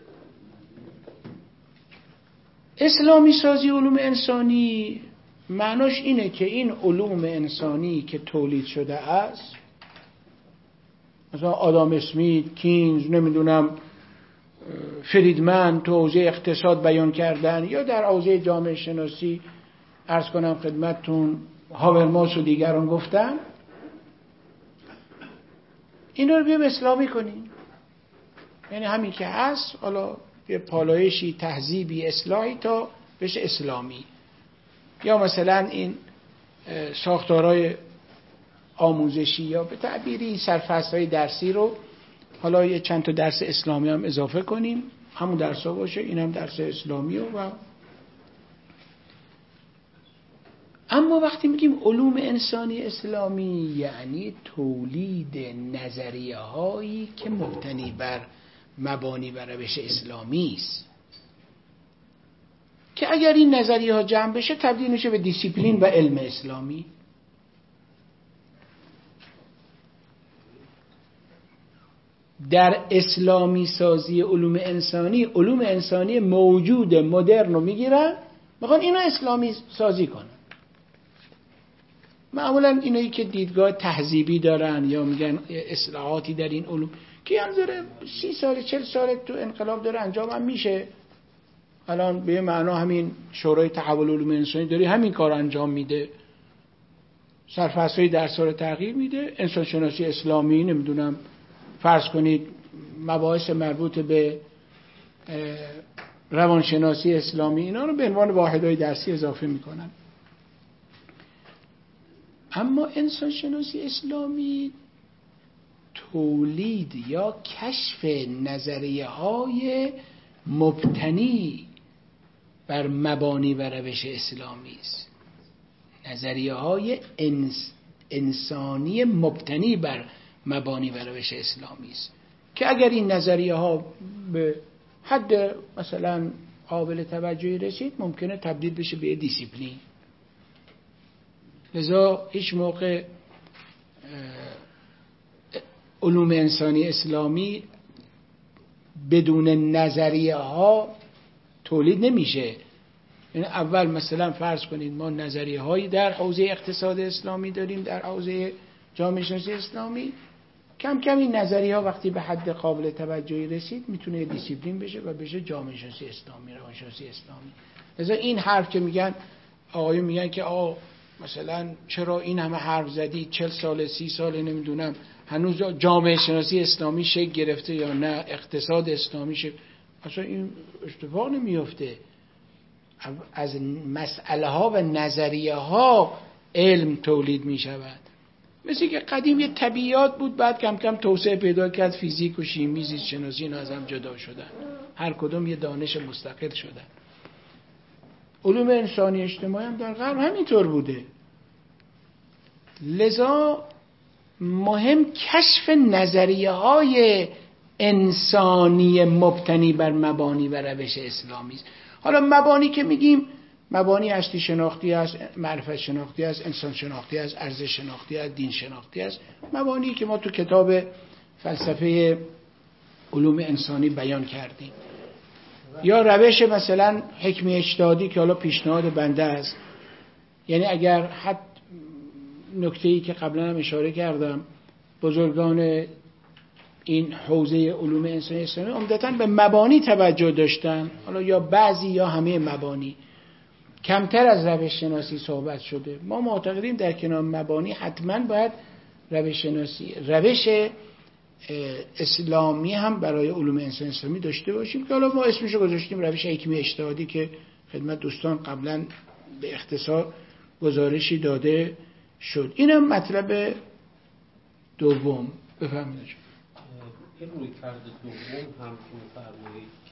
اسلامی سازی علوم انسانی معناش اینه که این علوم انسانی که تولید شده است، مثلا آدام اسمیت، کینز، نمیدونم فریدمن تو حوزه اقتصاد بیان کردن، یا در حوزه جامعه شناسی عرض کنم خدمتتون هاورماس و دیگران گفتن، اینا رو بیام اسلامی کنیم. یعنی همین که هست حالا یه پالایشی، تهذیبی، اصلاحی تا بشه اسلامی. یا مثلا این ساختارهای آموزشی یا به تعبیری سرفصل‌های درسی رو حالا یه چند تا درس اسلامی هم اضافه کنیم، همون درس‌ها باشه، این هم درس اسلامی و, و اما وقتی میگیم علوم انسانی اسلامی یعنی تولید نظریه هایی که مبتنی بر مبانی و روش اسلامی است، که اگر این نظریه ها جمع بشه تبدیل میشه به دیسیپلین و علم اسلامی. در اسلامی سازی علوم انسانی، علوم انسانی موجود مدرن رو میگیرن میخوان اینو اسلامی سازی کنن. معمولا اینایی که دیدگاه تهذیبی دارن یا میگن اصلاحاتی در این علوم که هم داره سی سال چل سال تو انقلاب داره انجام هم میشه. الان به معنا همین شورای تحول علوم انسانی داره همین کار انجام میده، سرفصل‌های درس‌ها رو تغییر میده. انسان شناسی اسلامی نمیدونم فرض کنید مباحث مربوط به روانشناسی اسلامی اینا رو به عنوان واحدهای درسی اضافه میکنن. اما انسان شناسی اسلامی تولید یا کشف نظریه های مبتنی بر مبانی و روش اسلامی است. نظریه های انس انسانی مبتنی بر مبانی و روش اسلامی است که اگر این نظریه ها به حد مثلا قابل توجهی رسید ممکنه تبدیل بشه به دیسیپلین. لذا هیچ موقع علوم انسانی اسلامی بدون نظریه ها تولید نمیشه. یعنی اول مثلا فرض کنید ما نظریه هایی در حوزه اقتصاد اسلامی داریم، در حوزه جامعه شناسی اسلامی، کم کم این نظریه ها وقتی به حد قابل توجهی رسید میتونه دیسیپلین بشه و بشه جامعه شناسی اسلامی، روانشناسی اسلامی. لذا این حرف که میگن آقایون میگن که آ مثلا چرا این همه حرف زدی چل سال سی سال نمیدونم هنوز جامعه شناسی اسلامی شکل گرفته یا نه اقتصاد اسلامی شکل، اصلا این اتفاق نمیفته. از مسئله ها و نظریه ها علم تولید می شود. مثل که قدیم یه طبیعیات بود، بعد کم کم توسعه پیدا کرد، فیزیک و شیمی، زیست شناسی اینا از هم جدا شدن، هر کدوم یه دانش مستقل شدن. علوم انسانی اجتماعی هم در غرب همینطور بوده. لذا مهم کشف نظریه های انسانی مبتنی بر مبانی و روش اسلامی است. حالا مبانی که میگیم مبانی هستی شناختی است، معرفت شناختی است، انسان شناختی است، ارزش شناختی است، دین شناختی است، مبانی که ما تو کتاب فلسفه علوم انسانی بیان کردیم. یا روش مثلا حکمی اجتهادی که حالا پیشنهاد بنده است، یعنی اگر حد نکته‌ای که قبلا هم اشاره کردم، بزرگان این حوزه علوم انسانی اسلامی عمدتاً به مبانی توجه داشتن، حالا یا بعضی یا همه مبانی، کمتر از روش شناسی صحبت شده. ما معتقدیم در کنار مبانی حتما باید روش شناسی، روش اسلامی هم برای علوم انسانی اسلامی داشته باشیم که حالا ما اسمشو گذاشتیم روش حکمی اجتهادی که خدمت دوستان قبلا به اختصار گزارشی داده شد. اینم مطلب دوم. بفرمایید. این روی کرده دوم هم که می‌فرمایید که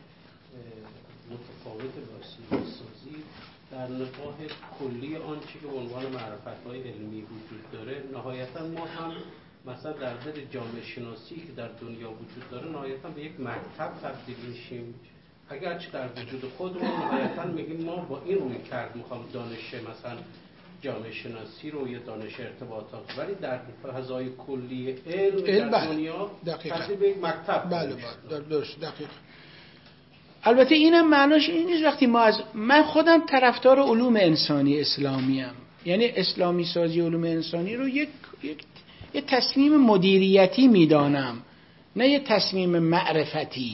متفاوت با سیاسی در نگاه کلی آنچه که به عنوان معرفت‌های علمی وجود داره، نهایتاً ما هم مثلا در ضد جامعه شناسی که در دنیا وجود داره نهایتاً به یک مکتب تبدیل میشیم، اگرچه در وجود خودمون نهایتاً میگیم ما با این روی کرد میخوام دانش مثلا جامعه شناسی رو یا دانش ارتباطات، ولی در فضای کلی علم در دنیا تبدیل به یک مکتب. بله بله درست، دقیق. البته اینم معناش این نیست وقتی ما از من خودم طرفدار علوم انسانی اسلامی ام، یعنی اسلامی سازی علوم انسانی رو یک یک یک تصمیم مدیریتی میدانم، نه یک تصمیم معرفتی.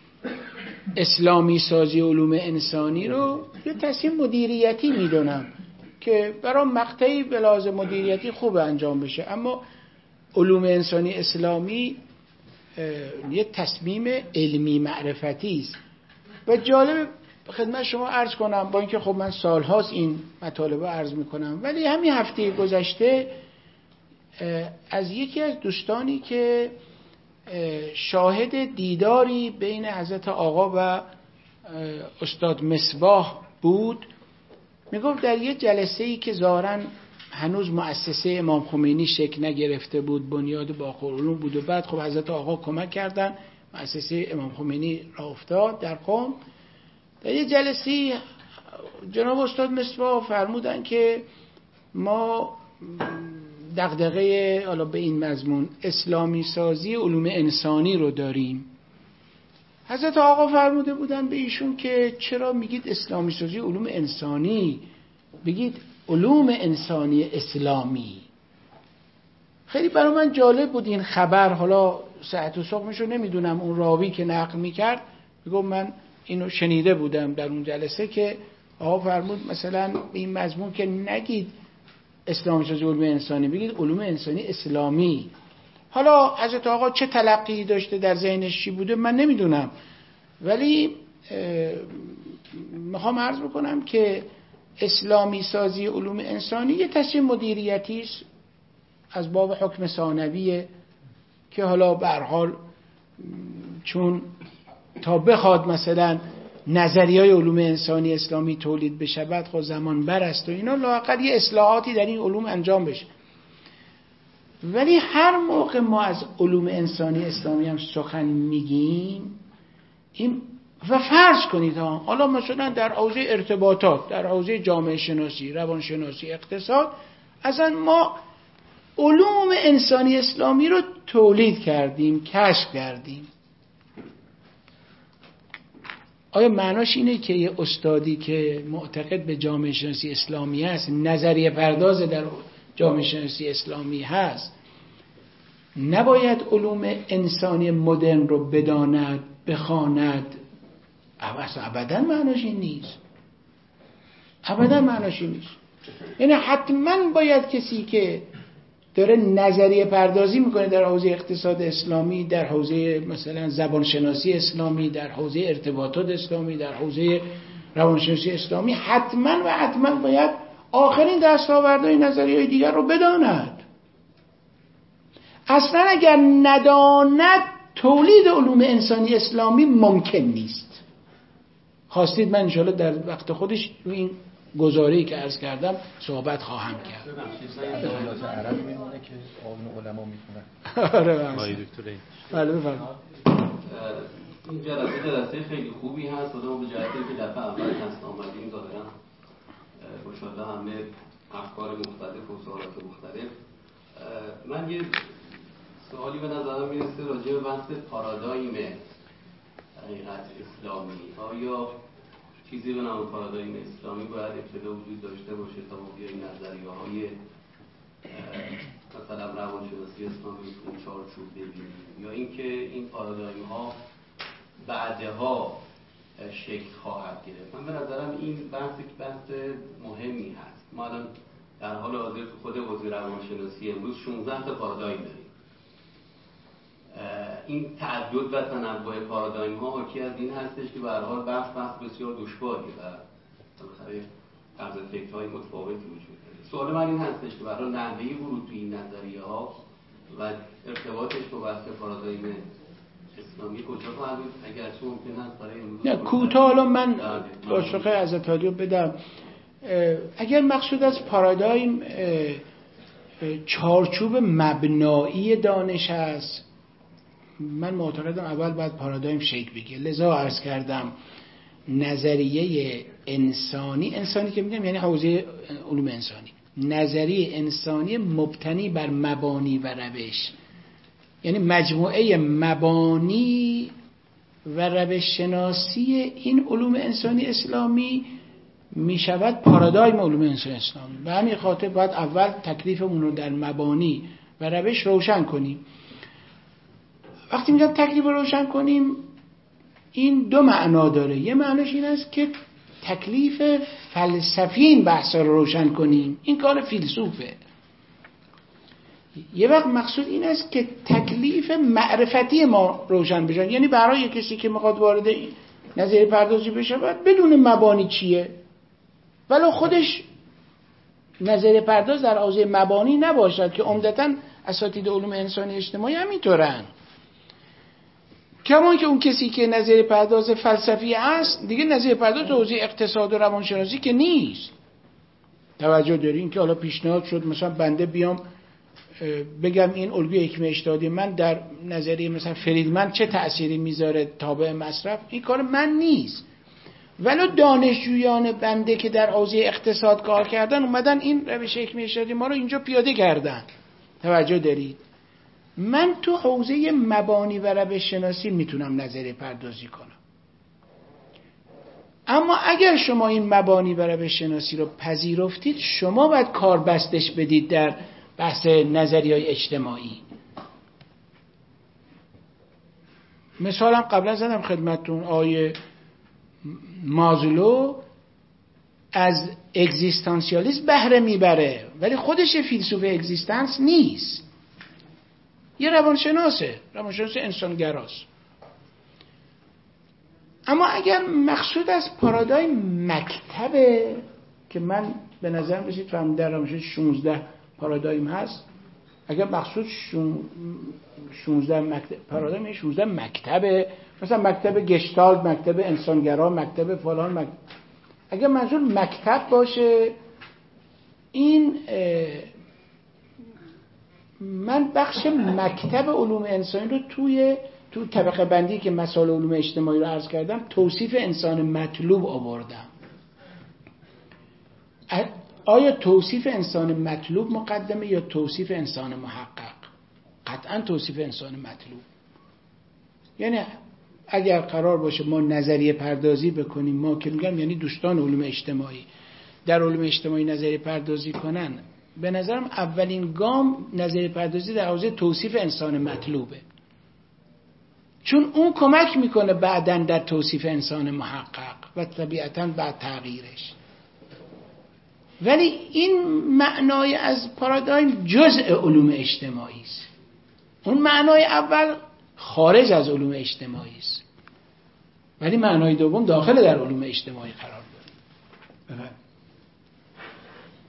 اسلامی سازی علوم انسانی رو یک تصمیم مدیریتی میدونم که برای مقطعی به لحاظ مدیریتی خوب انجام بشه، اما علوم انسانی اسلامی یک تصمیم علمی معرفتی است. و جالب خدمت شما عرض کنم، با اینکه خب من سالهاست این مطالب عرض میکنم، ولی همین هفته گذشته از یکی از دوستانی که شاهد دیداری بین حضرت آقا و استاد مصباح بود میگفت در یه جلسه‌ای که ظاهراً هنوز مؤسسه امام خمینی شکل نگرفته بود، بنیاد باقرعلوم بود و بعد خب حضرت آقا کمک کردن مؤسسه امام خمینی را افتاد در قم. در یه جلسه‌ای جناب استاد مصباح فرمودن که ما دغدغه حالا به این مضمون اسلامی سازی علوم انسانی رو داریم. حضرت آقا فرموده بودن به ایشون که چرا میگید اسلامی سازی علوم انسانی، بگید علوم انسانی اسلامی. خیلی برای من جالب بود این خبر. حالا صحت و سقمشو نمیدونم، اون راوی که نقل میکرد میگم من اینو شنیده بودم در اون جلسه که آقا فرمود مثلا این مضمون که نگید اسلامی سازی علوم انسانی، بگید علوم انسانی اسلامی. حالا حضرت آقا چه تلقی داشته، در ذهنش چی بوده من نمیدونم، ولی میخوام عرض بکنم که اسلامی سازی علوم انسانی یه تصمیم مدیریتی است از باب حکم ثانویه که حالا به هر حال چون تا بخواد مثلا نظریه‌های علوم انسانی اسلامی تولید بشه بعد خود زمان بر است و اینا، لااقل یه اصلاحاتی در این علوم انجام بشه. ولی هر موقع ما از علوم انسانی اسلامی هم سخن میگیم این و فرض کنید ها حالا مثلا در حوزه ارتباطات، در حوزه جامعه شناسی، روان شناسی، اقتصاد، اصلا ما علوم انسانی اسلامی رو تولید کردیم، کشف کردیم. آیا معناش اینه که یه استادی که معتقد به جامعه شناسی اسلامی هست، نظریه پرداز در جامعه شناسی اسلامی هست، نباید علوم انسانی مدرن رو بداند، بخواند؟ ابدا معناش این نیست، ابدا معناش این نیست. یعنی حتما باید کسی که داره نظریه پردازی میکنه در حوزه اقتصاد اسلامی، در حوزه مثلا زبانشناسی اسلامی، در حوزه ارتباطات اسلامی، در حوزه روانشناسی اسلامی، حتما و حتما باید آخرین دستاوردهای نظریه‌های دیگر رو بداند. اصلا اگر نداند تولید علوم انسانی اسلامی ممکن نیست. خواستید من انشاءالله در وقت خودش رو این گزاره‌ای که عرض کردم صحبت خواهم کرد. دولت عرب میمونه که قانون علما میکنه. آره بله بفرمایید. این جلسه جلسه خیلی خوبی هست و به جهتی که دفعه اول هست آمدیم ظاهرا انشاءالله همه افکار مختلف و سوالات مختلف. من یه سوالی به نظرم میرسه راجع به بحث پارادایم حقیقت اسلامی. آیا چیزی به نام پارادایم اسلامی باید ابتدا وجود داشته باشه تا ما بیاییم نظریه‌های مثلا روانشناسی اسلامی تو اون چارچوب ببینیم، یا اینکه این پارادایم ها بعدها شکل خواهد گرفت؟ من به نظرم این بحث یک بحث مهمی هست. ما الان در حال حاضر خود حوزه روانشناسی امروز شانزده تا پارادایم داریم. این تعدد و تنوع پارادایم ها حاکی از این هستش که به هر حال بحث بحث بسیار دشواری و بالاخره طرز فکرهای متفاوتی وجود داره. سوال من این هستش که برای نحوه ورود به این نظریه ها و ارتباطش با بحث پارادایم اسلامی کجا خواهد بود؟ اگر چه ممکن است برای امروز نه کوتاه الان من پاسخ حضرت عالی رو بدم. اگر مقصود از پارادایم چارچوب مبنایی دانش است، من معتقدم اول باید پارادایم شکل بگیره. لذا عرض کردم نظریه انسانی، انسانی که میگم یعنی حوزه علوم انسانی، نظریه انسانی مبتنی بر مبانی و روش، یعنی مجموعه مبانی و روش شناسی این علوم انسانی اسلامی می شود پارادایم علوم انسانی اسلامی. به همین خاطر باید اول تکلیفمون رو در مبانی و روش روشن کنیم. وقتی میگم تکلیف رو روشن کنیم، این دو معنا داره. یه معناش این است که تکلیف فلسفی این بحث رو روشن کنیم، این کار فیلسوفه. یه وقت مقصود این است که تکلیف معرفتی ما روشن بشن، یعنی برای کسی که میخواد وارد نظریه پردازی بشه باید بدون مبانی چیه، ولو خودش نظریه پرداز در حوزه مبانی نباشد که عمدتاً اساتید علوم انسانی اجتماعی همینطورن. کما که اون کسی که نظریه پرداز فلسفی است دیگه نظریه پرداز حوزه اقتصاد و روانشناسی که نیست. توجه دارین که حالا پیشنهاد شد مثلا بنده بیام بگم این الگوی حکمه اجتهادی من در نظریه مثلا فریدمن چه تأثیری میذاره تابع مصرف، این کار من نیست. ولو دانشجویان بنده که در حوزه اقتصاد کار کردن اومدن این روش حکمه اجتهادی ما رو اینجا پیاده کردن. توجه دارید؟ من تو حوزه مبانی و روش شناسی میتونم نظریه پردازی کنم. اما اگر شما این مبانی و روش شناسی رو پذیرفتید، شما باید کار بستش بدید در بحث نظریه‌های اجتماعی. مثلا قبلا زدم خدمتتون آیه مازلو از اگزیستانسیالیسم بهره میبره، ولی خودش فیلسوف اگزیستانس نیست، یه روانشناسه، روانشناس انسانگراست. اما اگر مقصود از پارادایم مکتبه که من به نظرم رسید فهم در روانشناسی شانزده پارادایم هست، اگر مقصود شانزده مکتب پارادایم شانزده مکتبه، مثلا مکتب گشتالت، مکتب انسانگرا، مکتب فلان مکتب. اگر منظور مکتب باشه، این من بخش مکتب علوم انسانی رو توی تو طبقه بندی که مسائل علوم اجتماعی رو عرض کردم توصیف انسان مطلوب آوردم. آیا توصیف انسان مطلوب مقدمه یا توصیف انسان محقق؟ قطعا توصیف انسان مطلوب. یعنی اگر قرار باشه ما نظریه پردازی بکنیم، ما که میگم یعنی دوستان علوم اجتماعی در علوم اجتماعی نظریه پردازی کنن، به نظرم اولین گام نظریه پردازی در حوزه توصیف انسان مطلوبه، چون اون کمک میکنه بعداً در توصیف انسان محقق و طبیعتاً بعد تغییرش. ولی این معنای از پارادایم جزء علوم اجتماعی است. اون معنای اول خارج از علوم اجتماعی است، ولی معنای دوم داخل در علوم اجتماعی قرار داره.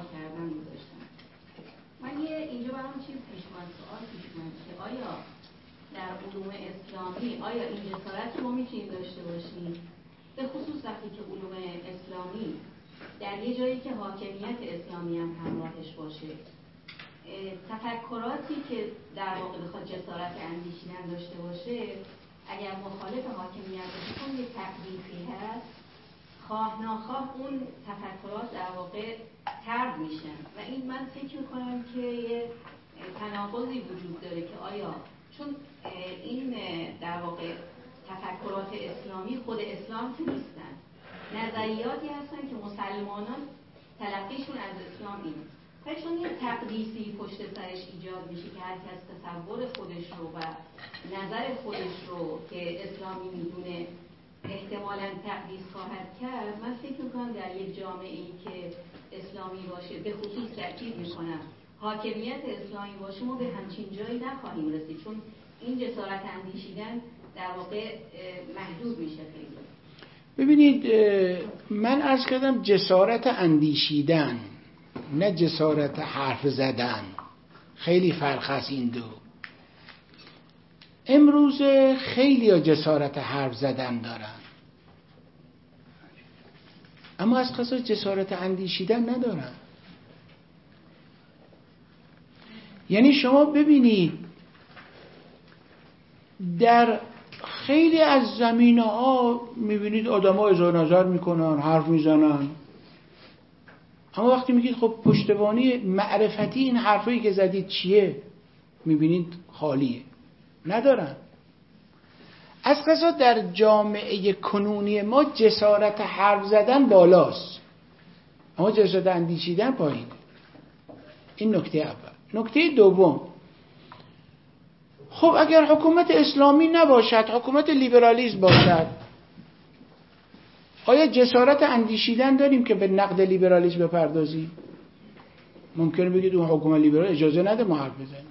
سوال کردن گذاشتم. من یه اینجا برام چیز پیش اومد، سوال پیش اومد که آیا در علوم اسلامی آیا این جسارت رو میتونیم داشته باشیم، به خصوص وقتی که علوم اسلامی در یه جایی که حاکمیت اسلامی هم همراهش باشه، تفکراتی که در واقع بخواد جسارت اندیشیدن داشته باشه اگر مخالف حاکمیت باشه چون یه تقدیسی هست، خواه ناخواه اون تفکرات در واقع طرد میشن و این من فکر میکنم که یه تناقضی وجود داره که آیا چون این در واقع تفکرات اسلامی خود اسلام که نیستن، نظریاتی هستن که مسلمانان تلقیشون از اسلام اینه و چون یه تقدیسی پشت سرش ایجاد میشه که هر کس تصور خودش رو و نظر خودش رو که اسلامی میدونه احتمالاً تقدیس خواهد کرد، من فکر میکنم در یک جامعه ای که اسلامی باشه، به خصوص تاکید میکنم حاکمیت اسلامی باشه، ما به همچین جایی نخواهیم رسید چون این جسارت اندیشیدن در واقع محدود میشه خیلی. ببینید من عرض کردم جسارت اندیشیدن نه جسارت حرف زدن، خیلی فرق هست این دو. امروز خیلی ها جسارت حرف زدن دارن اما از قضا جسارت اندیشیدن ندارن. یعنی شما ببینید در خیلی از زمینه ها میبینید آدم ها اظهار نظر میکنن، حرف میزنن، اما وقتی میگید خب پشتوانی معرفتی این حرفایی که زدید چیه، میبینید خالیه، ندارن. از قضا در جامعه کنونی ما جسارت حرف زدن بالاست اما جسارت اندیشیدن پایینه. این نکته اول. نکته دوم، خب اگر حکومت اسلامی نباشد، حکومت لیبرالیسم باشد، آیا جسارت اندیشیدن داریم که به نقد لیبرالیسم بپردازیم؟ ممکنه بگید اون حکومت لیبرال اجازه نده ما حرف بزنیم.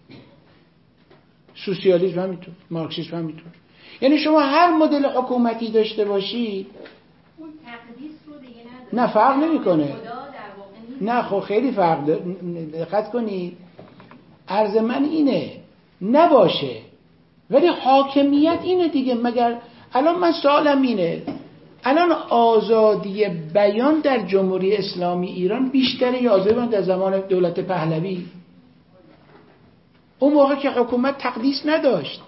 سوسیالیسم هم میتونه، مارکسیسم هم میتونه. یعنی شما هر مدل حکومتی داشته باشید اون تقدیس رو دیگه نداره. نه فرق نمیکنه. نه خب خیلی فرق داره. دقت کنید. عرض من اینه نباشه ولی حاکمیت اینه دیگه. مگر الان من سوالم اینه، الان آزادی بیان در جمهوری اسلامی ایران بیشتره یا آزادی بیان در زمان دولت پهلوی؟ اون موقع که حکومت تقدیس نداشت.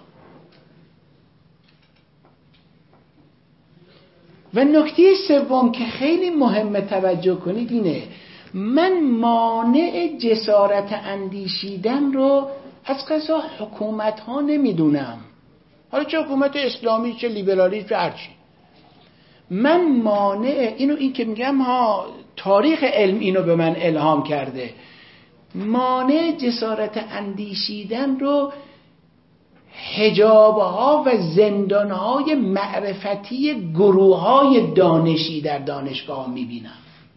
و نکته سوم که خیلی مهمه توجه کنید اینه، من مانع جسارت اندیشیدن رو از قضا حکومت ها نمیدونم، حالا چه حکومت اسلامی چه لیبرالی چه هرچی. من مانع اینو، این که میگم ها تاریخ علم اینو به من الهام کرده، مانع جسارت اندیشیدن رو حجابها و زندانهای معرفتی گروههای دانشی در دانشگاه میبینم.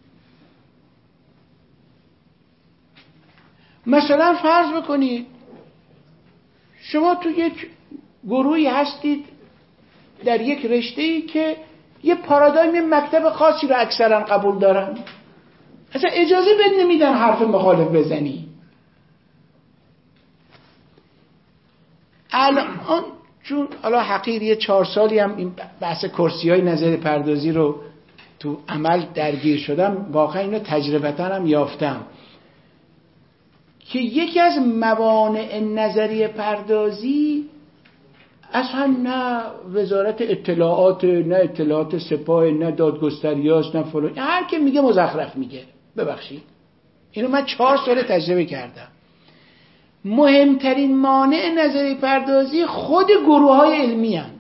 مثلا فرض بکنید شما تو یک گروهی هستید در یک رشته‌ای که یه پارادایم مکتب خاصی رو اکثرا قبول دارن، اصلا اجازه بد نمیدن حرف مخالف بزنی. الان چون حالا حقیر یه چهار سالی هم این بحث کرسی های نظری پردازی رو تو عمل درگیر شدم، واقعا اینو تجربتاً هم یافتم که یکی از موانع نظری پردازی اصلا نه وزارت اطلاعات، نه اطلاعات سپاه، نه دادگستریاست، نه فلان، هر که میگه مزخرف میگه. ببخشید اینو من چهار سال تجربه کردم. مهمترین مانع نظری پردازی خود گروه های علمی هستند.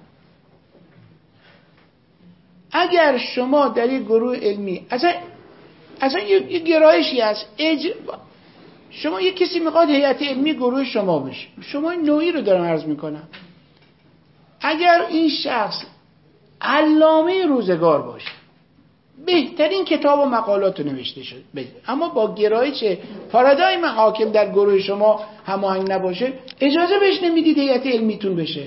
اگر شما در یک گروه علمی اصلا اصلا یه گرایشی هست، اج... شما یک کسی میخواد هیئت علمی گروه شما بشه، شما این نوعی رو دارم عرض میکنم، اگر این شخص علامه روزگار باشه، بهترین کتاب و مقالات رو نوشته شد بده، اما با گرایش پارادایم حاکم در گروه شما هماهنگ نباشه، اجازه بهش نمیدید هیئت علمیتون بشه.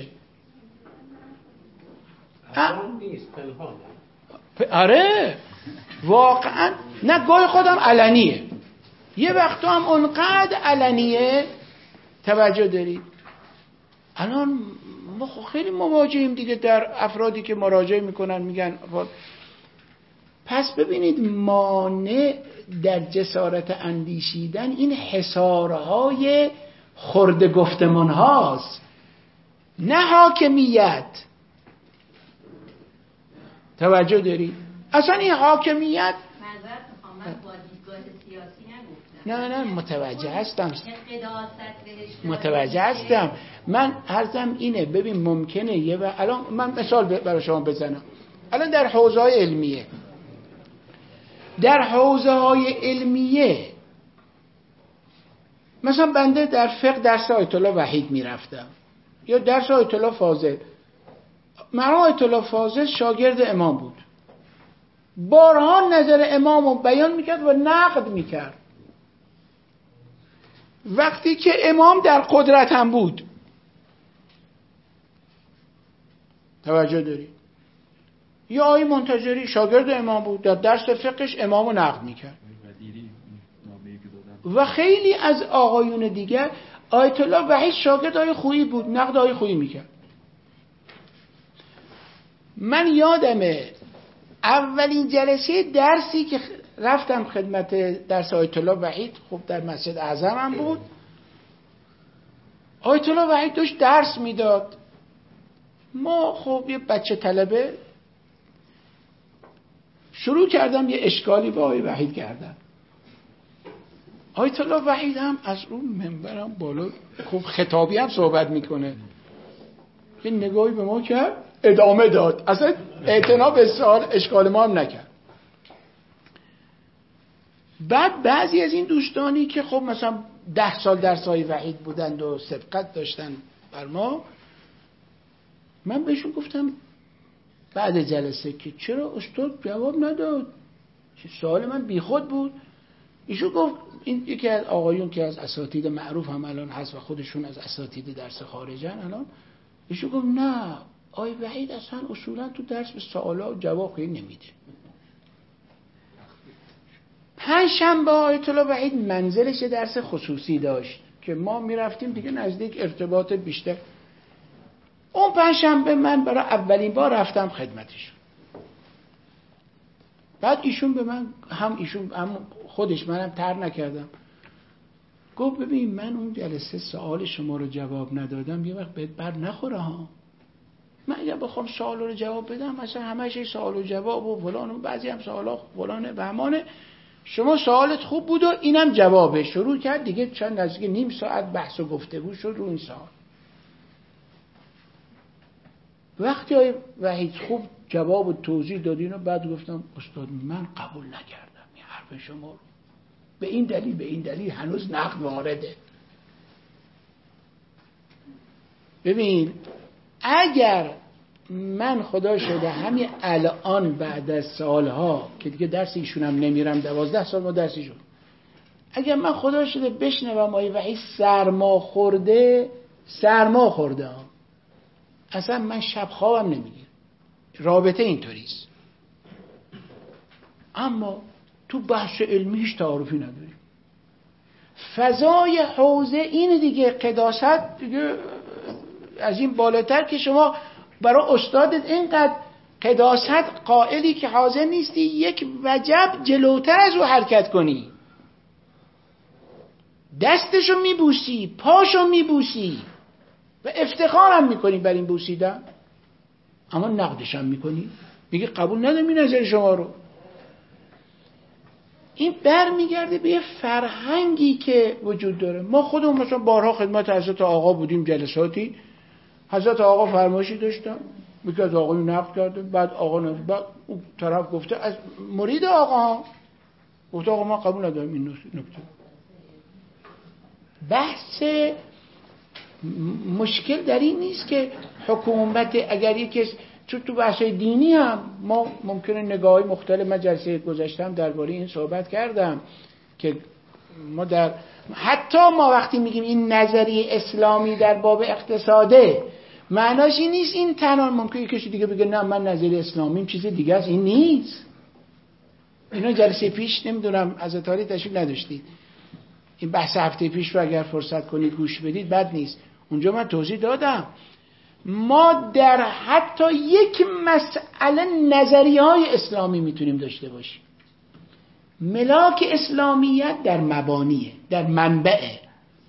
نیست پنهانه. آره واقعا، نه گاهی خودم علنیه، یه وقتا هم اونقدر علنیه. توجه دارید؟ الان ما خیلی مواجهیم دیگه در افرادی که مراجعه میکنن میگن. پس ببینید مانع در جسارت اندیشیدن این حصارهای خرد گفتمان هاست، نه حاکمیت. توجه دارید؟ اصلا این حاکمیت معذرت میخوام، من با دیدگاه سیاسی نگفتم. نه نه متوجه هستم، قداست متوجه هستم. من عرضم اینه، ببین ممکنه یه و الان من مثال برای شما بزنم. الان در حوزه های علمیه در حوزه های علمیه مثلا بنده در فقه درس آیت الله وحید میرفتم یا درس آیت الله فاضل. مرحوم آیت الله فاضل شاگرد امام بود، بارها نظر امام رو بیان میکرد و نقد میکرد وقتی که امام در قدرت هم بود. توجه داری؟ یا آقای منتظری شاگرد امام بود، در درس فقهش امام رو نقد میکرد. و خیلی از آقایون دیگر، آیت الله وحید شاگرد آقای خویی بود، نقد آقای خویی میکرد. من یادمه اولین جلسه درسی که رفتم خدمت درس آیت الله وحید، خب در مسجد اعظم هم بود، آیت الله وحید داشت درس میداد. ما خب یه بچه طلبه شروع کردم یه اشکالی با آیت وحید کردم. آیت الله وحید هم از اون منبرم بالا خب خطابی هم صحبت میکنه، یه نگاهی به ما کرد ادامه داد، اصلا اعتنا به سوال اشکال ما هم نکرد. بعد بعضی از این دوستانی که خب مثلا ده سال درس های وحید بودند و سبقت داشتن بر ما، من بهشون گفتم بعد جلسه که چرا استاد جواب نداد، سوال من بیخود بود. ایشون گفت، این یکی از آقایون که از اساتید معروف هم الان هست و خودشون از اساتید درس خارجن الان، ایشون گفت نه آقای وحید اصلا اصولا تو درس به سوالا جواب خیلی نمیده. پنج شنبه آیت الله وحید منزلش درس خصوصی داشت که ما میرفتیم دیگه نزدیک ارتباط بیشتر. اون پنج شنبه من برای اولین بار رفتم خدمتشون. بعد ایشون به من هم ایشون هم خودش منم تر نکردم گفت ببین من اون جلسه سوال شما رو جواب ندادم یه وقت بهت بر نخوره ها. من اگه بخوام سوال رو جواب بدم مثلا همش سوال و جواب و فلان و بعضی هم سوالا فلانه بهمانه، شما سوالت خوب بود و اینم جوابه. شروع کرد دیگه چند نزدیک نیم ساعت بحث و گفتگو شد رو این سوال. وقتی آقای وحید خوب جواب و توضیح دادین و بعد گفتم استاد من قبول نکردم این حرف شما رو، به این دلیل به این دلیل هنوز نقد وارده. ببین اگر من خدا شده همین الان بعد از سالها که دیگه درس ایشون هم نمیرم، دوازده سال ما درس ایشون، اگر من خدا شده بشنوم آقای وحید سرما خورده سرما خورده ها، اصلا من شب خوابم نمیگیرم. رابطه اینطوریست. اما تو بحث علمی هیچ تعارفی نداریم. فضای حوزه این دیگه قداست دیگه از این بالاتر که شما برای استادت اینقدر قداست قائلی که حاضر نیستی یک وجب جلوتر از او حرکت کنی، دستشو میبوسی پاشو میبوسی و افتخارم میکنی بر این بوسیدن، اما نقدشم میکنی، میگه قبول ندارم این نظر شما رو. این بر میگرده به یه فرهنگی که وجود داره. ما خودمون مثلا بارها خدمت حضرت آقا بودیم جلساتی، حضرت آقا فرمایشی داشتن میگه از آقایون نقد کرده، بعد آقا نقد، بعد اون طرف گفته از مرید آقا گفته آقا من قبول ندارم این نکته. بحث مشکل در این نیست که حکومت اگر یکی تو تو بحث دینی هم ما ممکنه نگاهی مختلف، من جلسه گذاشتم درباره این صحبت کردم که ما در حتی ما وقتی میگیم این نظریه اسلامی در باب اقتصاده معناش این نیست این تنها ممکنه کسی دیگه بگه نه من نظریه اسلامیم چیز دیگه است، این نیست. اینا جلسه پیش نمیدونم از تاریخ تشریف نداشتید این بحث هفته پیش رو اگر فرصت کنید گوش بدید بد نیست، اونجا من توضیح دادم ما در حتی یک مسئله نظریه های اسلامی میتونیم داشته باشیم. ملاک اسلامیت در مبانیه، در منبعه.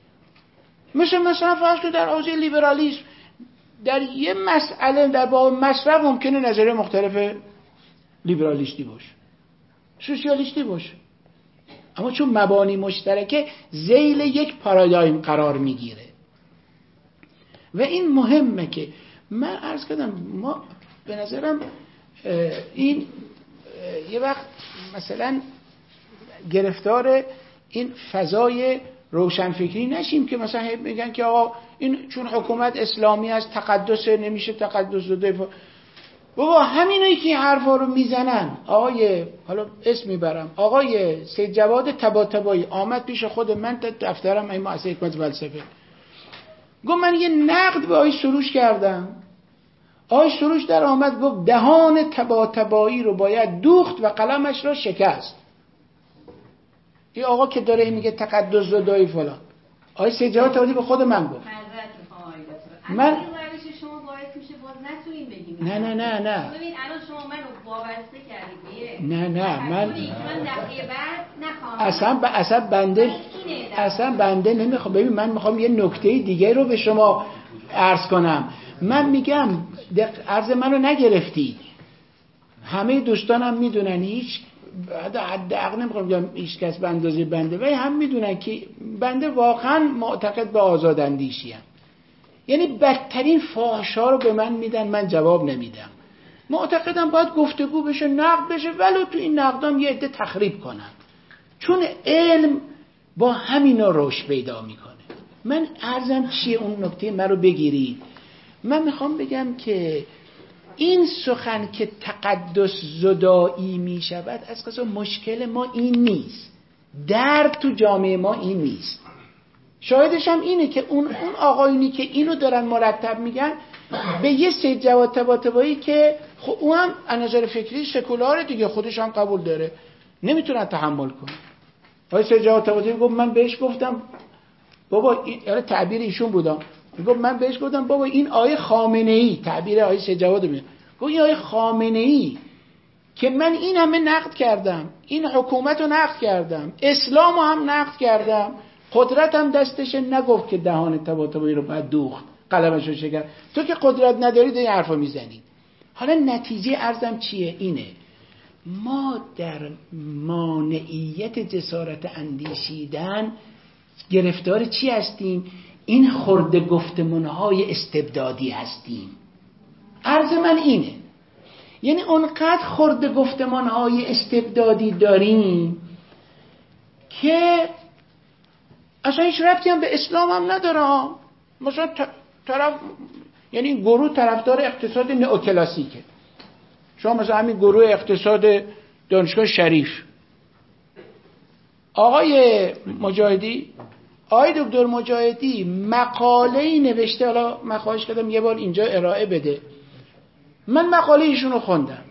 مثل مثلا فرض کنید در حوزه لیبرالیسم در یه مسئله در باب مصرف ممکنه نظریه مختلف لیبرالیستی باشه، سوسیالیستی باشه، اما چون مبانی مشترکه ذیل یک پارادایم قرار میگیره و این مهمه که من عرض کردم ما به نظرم این یه وقت مثلا گرفتار این فضای روشنفکری نشیم که مثلا میگن که آقا این چون حکومت اسلامی است تقدس نمیشه تقدس داده. بابا همینایی که حرفا رو میزنن، آقای حالا اسم میبرم آقای سید جواد طباطبایی آمد پیش خود من تا دفترم این مؤسسه حکمت فلسفه، گفت من یه نقد به آقای سروش کردم. آقای سروش در آمد گفت دهان طباطبایی رو باید دوخت و قلمش رو شکست. این آقا که داره میگه تقدس زدایی فلان، آقای سید جواد طباطبایی به خود من گفت. من شما باعث میشه باز نتونین بگیم نه نه نه نه ببین الان شما منو وابسته کردید. نه نه من من دفعه بعد نخواهم اصلا ب... اصلا بنده اصلا بنده نمیخوام. ببین من میخوام یه نکته دیگه رو به شما عرض کنم. من میگم عرض منو نگرفتی، همه دوستانم میدونن، هیچ حد عقل نمیخوام بگم هیچ کس به اندازه بنده ولی هم میدونن که بنده واقعا معتقد به آزاداندیشی ام. یعنی بدترین فحشا رو به من میدن من جواب نمیدم. معتقدم باید گفتگو بشه، نقد بشه، ولو تو این نقدام یه عده تخریب کنن، چون علم با همینا رشد پیدا میکنه. من عرضم چیه اون نکته من رو بگیرید. من میخوام بگم که این سخن که تقدس زدایی میشود از قضا مشکل ما این نیست، درد تو جامعه ما این نیست. شاهدش هم اینه که اون اون آقایونی که اینو دارن مرتب میگن به یه سید جواد طباطبایی که خب اون هم از نظر فکری سکولاره دیگه، خودش هم قبول داره، نمیتونن تحمل کنن. آقای سید جواد طباطبایی گفت من بهش گفتم بابا این یعنی تعبیر ایشون بودم، گفت من بهش گفتم بابا این آیه خامنه‌ای، تعبیر آقای سید جواد میگه، گفت این آیه خامنه‌ای که من این همه نقد کردم، این حکومت رو نقد کردم، اسلام رو هم نقد کردم، قدرت هم دستشه، نگفت که دهان طباطبایی رو باید دوخت قلمش رو شکست. تو که قدرت ندارید این حرفا میزنید. حالا نتیجه عرضم چیه؟ اینه ما در مانعیت جسارت اندیشیدن گرفتار چی هستیم؟ این خرده گفتمانهای استبدادی هستیم. عرض من اینه، یعنی اونقدر خرده گفتمانهای استبدادی داریم که اصلا هیچ ربطی هم به اسلام هم نداره. مثلا طرف یعنی این گروه طرفدار اقتصاد نئوکلاسیکه، شما مثلا همین گروه اقتصاد دانشگاه شریف، آقای مجاهدی آقای دکتر مجاهدی مقاله‌ای نوشته، حالا من خواهش کردم یه بار اینجا ارائه بده، من مقاله ایشون رو خوندم،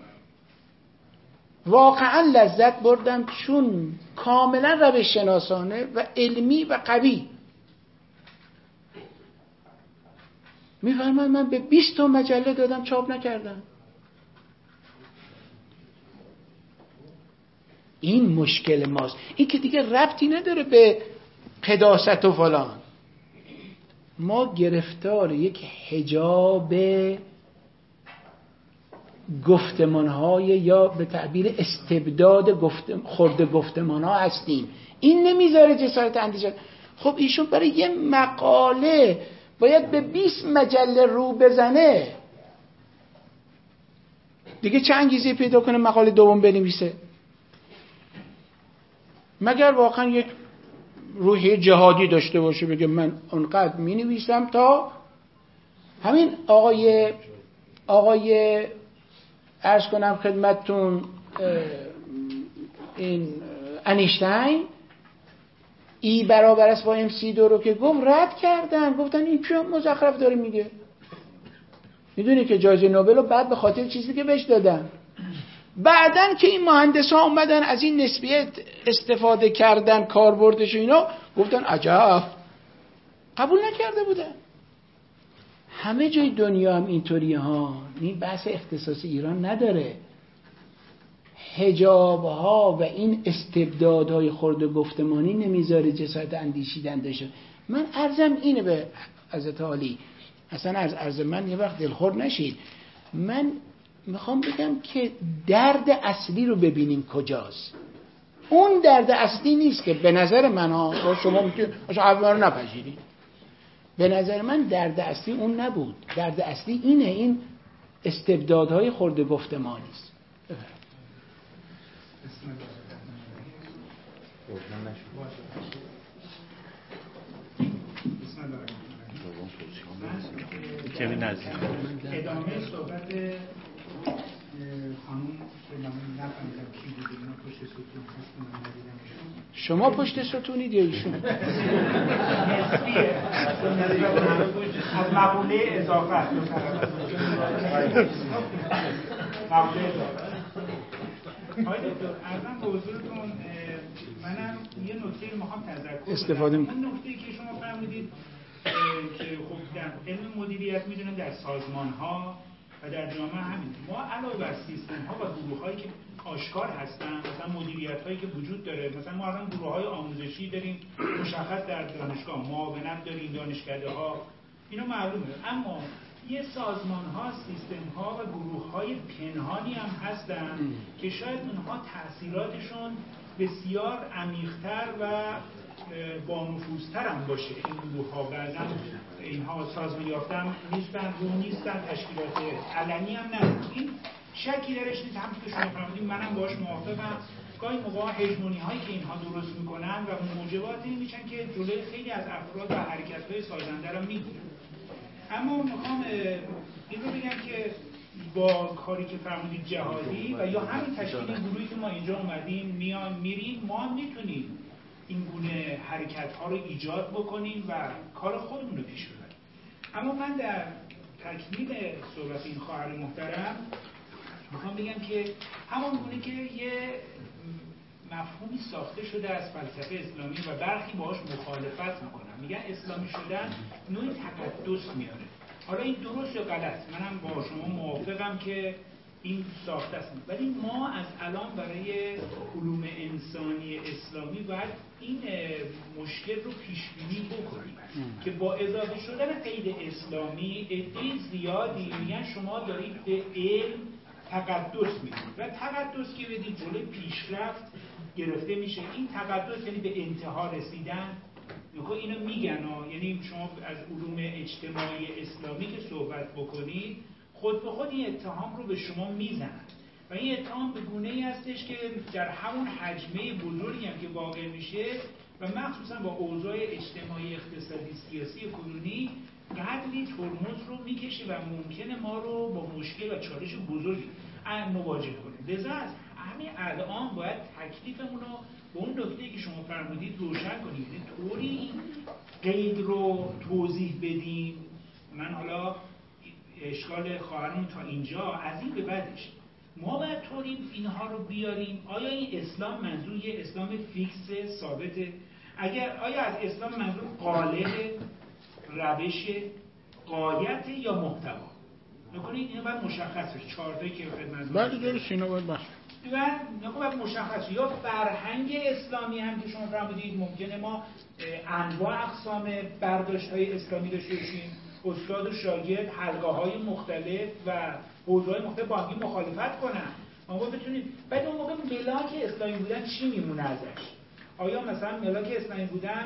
واقعا لذت بردم چون کاملا روش شناسانه و علمی و قوی میفرماید. من به بیست تا مجله دادم چاپ نکردم. این مشکل ماست، این که دیگه ربطی نداره به قداست و فلان. ما گرفتار یک حجاب گفتمانهای یا به تعبیر استبداد گفتم خورده گفتمانها هستیم. این نمیذاره جسارت اندیشه. خب ایشون برای یه مقاله باید به بیست مجله رو بزنه دیگه، چه انگیزه پیدا کنه مقاله دوم بنویسه؟ مگر واقعا یک روحیه جهادی داشته باشه بگه من اونقدر می نویسم تا همین آقای آقای عرض کنم خدمتتون این انیشتین ای برابر است با ام سی دو رو که گفت رد کردن، گفتن این چه مزخرف داره میگه. میدونی که جایزه نوبل رو بعد به خاطر چیزی که بهش دادن، بعدن که این مهندسا اومدن از این نسبیت استفاده کردن کاربردش و اینا گفتن عجب، قبول نکرده بودن. همه جای دنیا هم اینطوری ها. این بحث اختصاص ایران نداره. حجاب ها و این استبدادهای خرد گفتمانی نمیذاره جسارت اندیشیدن داشته. من عرضم اینه به حضرت عالی، اصلا از عرض من یه وقت دلخور نشید. من میخوام بگم که درد اصلی رو ببینیم کجاست. اون درد اصلی نیست که به نظر من ها، شما میتونید اصلا حرف من رو نپذیرید، به نظر من درد اصلی اون نبود. درد اصلی اینه، این استبدادهای خرد گفتمانی است. کمی نزدیک ادامه صحبت خانوم که من نفهمیدم کی بود، اینا پشت ستون هستن، من ندیدمشون. شما پشت ستونید یا ایشون؟ نسبیه از مقوله اضافه مقوله اضافه. آقای دکتر ارزم به حضورتون، منم یه نکته رو میخوام تذکر استفاده بدم. اون نکته که شما فرمودید که خب در علم مدیریت میدونم در سازمان ها و در جامعه همین، ما علاوه بر سیستم ها و گروه هایی که آشکار هستن، مثلا مدیریت هایی که وجود داره، مثلا ما الان گروه های آموزشی داریم مشخص در دانشگاه، معاونت داریم، دانشکده ها، اینا معلومه. اما یه سازمان ها، سیستم ها و گروه های پنهانی هم هستن که شاید اونها تأثیراتشون بسیار عمیق‌تر و با نفوذتر هم باشه. این گروه ها بعضا اینها سازمان یافته هم نیستن، رو نیستن، تشکیلات علنی هم نه. این شکی درش نیست، همون که شما فرمودین منم باهاش موافقم. گاهی موقع هژمونی هایی که اینها درست میکنن و موجباتی میشن که جلوی خیلی از افراد و حرکت های سازنده رو میگیرن. اما میخوام این رو بگم که با کاری که فرمودید جهادی و یا همین تشکیل گروهی که ما اینجا اومدیم میان میریم، ما میتونیم این گونه حرکت ها رو ایجاد بکنیم و کار خودمون رو پیش ببریم. اما من در تکمیل صحبت این خواهر محترم میخوام بگم که همون گونه که یه مفهومی ساخته شده از فلسفه اسلامی و برخی باهاش مخالفت میکنن، میگن اسلامی شدن نوعی تقدس میاره. حالا این درست یا غلط، منم با شما موافقم که این ساخته است، ولی ما از الان برای علوم انسانی اسلامی باید این مشکل رو پیش بینی بکنیم که با اضافه شدن قید اسلامی عده زیادی میگن شما دارید به علم تقدس میدید و تقدس که بدید جلوی پیشرفت گرفته میشه. این تقدس یعنی به انتها رسیدن. نکو اینو میگن ها، یعنی شما از علوم اجتماعی اسلامی که صحبت بکنید خود به خود این اتهام رو به شما میزنن و این اتهام به گونه‌ای هستش که در همون حجمه بزرگی هم که واقع میشه و مخصوصا با اوضاع اجتماعی اقتصادی سیاسی کنونی قدری ترمز رو میکشه و ممکنه ما رو با مشکل و چالش بزرگی مواجه کنه. لذا از همین الان باید تکلیفمون رو به اون نکته‌ای که شما فرمودید روشن کنیم، یعنی طوری این قید رو توضیح بدیم. من حالا اشکال خواهرمون تا اینجا، از این به بعدش ما باید طوری اینها رو بیاریم. آیا این اسلام منظور یه اسلام فیکس ثابته؟ اگر آیا از اسلام منظور قالب، روش، غایت یا محتوا؟ نکنید اینو باید مشخص بشه. چهار تایی که خدمتتون بعد درست اینا باید بحث و باید مشخص. یا فرهنگ اسلامی هم که شما فرمودید ممکنه ما انواع اقسام برداشت‌های اسلامی داشته باشیم، استاد و شاگرد حلقه‌های مختلف و حوزه‌های مختلف با هم مخالفت کنن. ما بتونیم بعد اون موقع ملاک اسلامی بودن چی میمونه ازش؟ آیا مثلا ملاک اسلامی بودن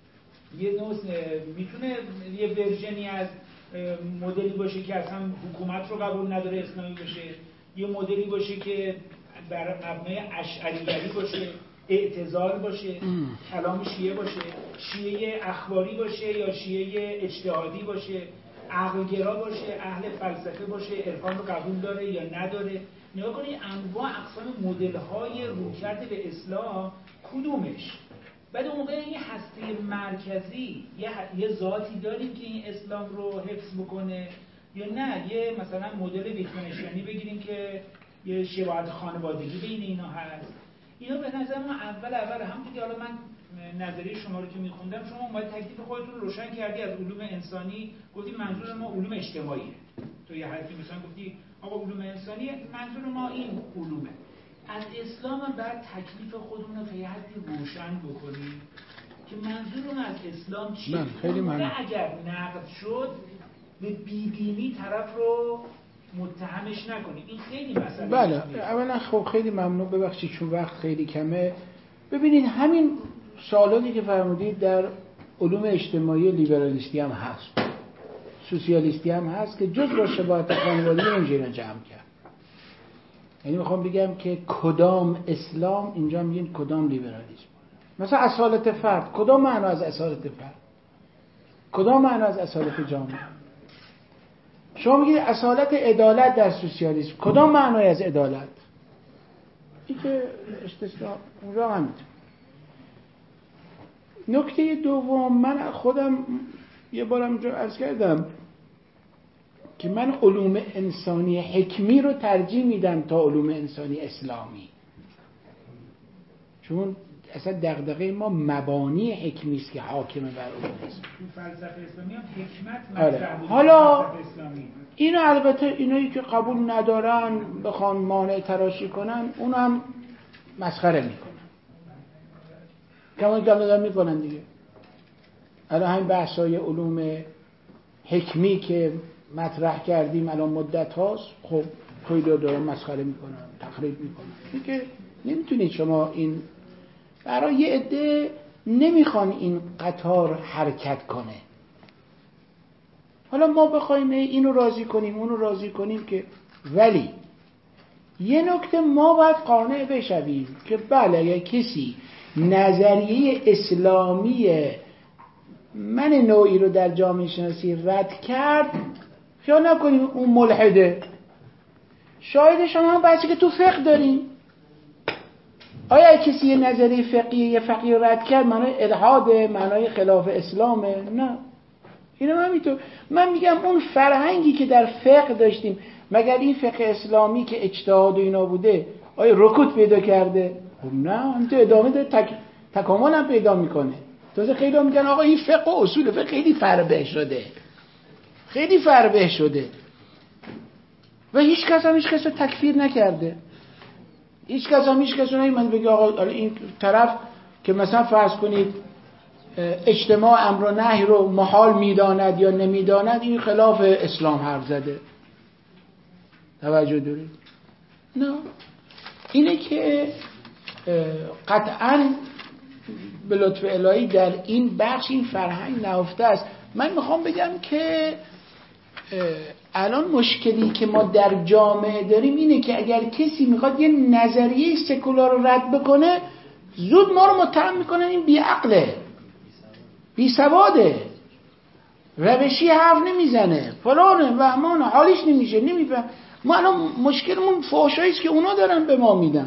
یه نوع میتونه یه ورژنی از مدلی باشه که اصلا حکومت رو قبول نداره اسلامی باشه، یه مدلی باشه که بر مبنای اشعریگری باشه، اعتزال باشه، کلام شیعه باشه، شیعه اخباری باشه یا شیعه اجتهادی باشه، عقلگرا باشه، اهل فلسفه باشه، عرفان رو قبول داره یا نداره. نگاه کنید انواع اقسام مدل‌های رویکرد به اسلام کدومش. بعد اون موقع این هسته مرکزی یه, یه ذاتی داریم که این اسلام رو حفظ بکنه یا نه یه مثلا مدل ویتگنشتاینی بگیریم که یه شباهت خانوادگی بین اینا هست. اینا به نظر من اول اول همونطور که حالا من نظریه شما رو که میخوندم، شما اومد تکلیف خودتون رو روشن کردی از علوم انسانی، گفتی منظور ما علوم اجتماعیه. تو یه حرفی مثلا گفتی آقا علوم انسانی منظور ما این علومه. از اسلام بعد تکلیف خودمون رو به حدی روشن بکنیم که منظورم از اسلام چیه؟ من خیلی ممنون. اگر نقد شد به بیدینی طرف رو متهمش نکنیم. این خیلی مسئله. بله اولا خب خیلی ممنون، ببخشید چون وقت خیلی کمه. ببینید همین سوالاتی که فرمودید در علوم اجتماعی لیبرالیستی هم هست، سوسیالیستی هم هست که جز با شباهت خانوادگی نمیشه اینا جمع کرد. یعنی میخوام بگم که کدام اسلام، اینجا میگیم کدام لیبرالیسم. مثلا اصالت فرد، کدام معنا از اصالت فرد؟ کدام معنا از اصالت جامعه؟ شما میگید اصالت عدالت در سوسیالیسم، کدام معنای از عدالت؟ این که استثناء اونجا هم میتونه. نکته دوم، من خودم یه بارم اونجا عرض کردم که من علوم انسانی حکمی رو ترجیح میدم تا علوم انسانی اسلامی، چون اصلا دغدغه ما مبانی حکمی است که حاکمه بر علوم اسلامی. تو فلسفه اسلامی هم حکمت آره. مطرح بود. حالا اینو البته اینایی که قبول ندارن بخوان مانع تراشی کنن، اونو هم مسخره میکنن، کما گلادن میکنن دیگه. الان همین بحثای علوم حکمی که مطرح کردیم الان مدت هاست، خب خیلی دارن مسخره میکنن، تخریب میکنن. این که نمیتونید شما این برای یه عده نمیخوان این قطار حرکت کنه. حالا ما بخوایم اینو راضی کنیم اونو راضی کنیم که، ولی یه نکته ما باید قانع بشویم که بله اگه کسی نظریه اسلامی من نوعی رو در جامعه شناسی رد کرد، خیال نکنیم اون ملحده. شاهدش هم هم بحثی که تو فقه داریم. آیا کسی یه نظریه فقهی یه فقهی رو رد کرد معنای الحاده، معنای خلاف اسلامه؟ نه. اینو من میتونم من میگم اون فرهنگی که در فقه داشتیم، مگر این فقه اسلامی که اجتهاد و اینا بوده آیا رکود پیدا کرده؟ خب نه، همینطور ادامه داره، تک... تکامل هم پیدا میکنه. تازه خیلی هم میگن آقا این فقه و اصول فقه خیلی فربه شده، خیلی فربه شده و هیچ کس هم هیچ کس رو تکفیر نکرده. هیچ کس هم هیچ کس رو نمی‌مند بگه آقا این طرف که مثلا فرض کنید اجتماع امر و نهی رو محال میداند یا نمیداند، این خلاف اسلام حرف زده. توجه دارید؟ نه، اینه که قطعاً به لطف الهی در این بخش این فرهنگ نهفته است. من میخوام بگم که الان مشکلی که ما در جامعه داریم اینه که اگر کسی میخواد یه نظریه سکولار رو رد بکنه، زود ما رو متهم میکنن این بیعقله، بیسواده، روشی حرف نمیزنه، فلانه وهمانه، حالیش نمیشه، نمیفهم. ما الان مشکلمون فحشایی است که اونا دارن به ما میدن.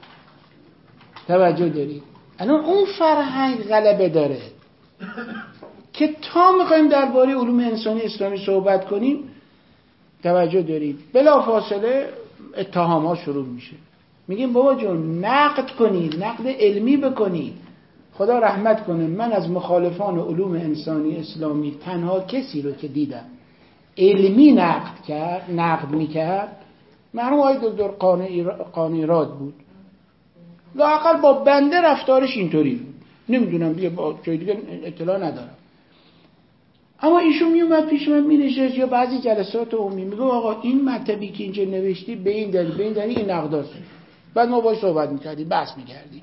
توجه دارید؟ الان اون فرهنگ غلبه داره که تا میخوایم درباره علوم انسانی اسلامی صحبت کنیم، توجه دارید، بلا فاصله اتهام ها شروع میشه. میگیم بابا جون نقد کنید، نقد علمی بکنید. خدا رحمت کنه، من از مخالفان علوم انسانی اسلامی تنها کسی رو که دیدم علمی نقد کرد، نقد میکرد، مرحوم آقای دکتر قانی راد بود. لااقل با بنده رفتارش اینطوری بود. نمیدونم دیگه، با جای دیگه اطلاع ندارم. اما ایشون میومد پیش من مینشست یا بعضی جلسات عمومی میگه آقا این مطلبی که اینجا نوشتی به این دلیل به این دلیل این نقداست. بعد ما باهاش صحبت میکردیم، بحث میکردیم.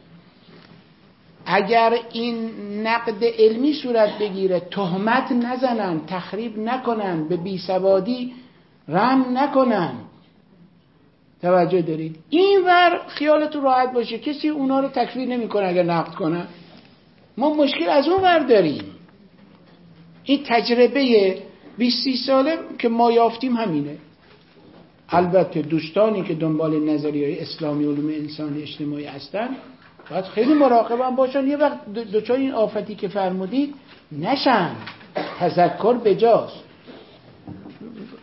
اگر این نقد علمی صورت بگیره، تهمت نزنن، تخریب نکنن، به بیسوادی رحم نکنن. توجه دارید؟ این ور خیالتون راحت باشه، کسی اونا رو تکفیر نمیکنه اگر نقد کنن. ما مشکل از اون ور داریم. این تجربه بیست سی ساله که ما یافتیم همینه. البته دوستانی که دنبال نظریه‌های اسلامی علوم انسانی اجتماعی هستن باید خیلی مراقب هم باشن، یه وقت دوچار این آفتی که فرمودید نشن. تذکر بجاست.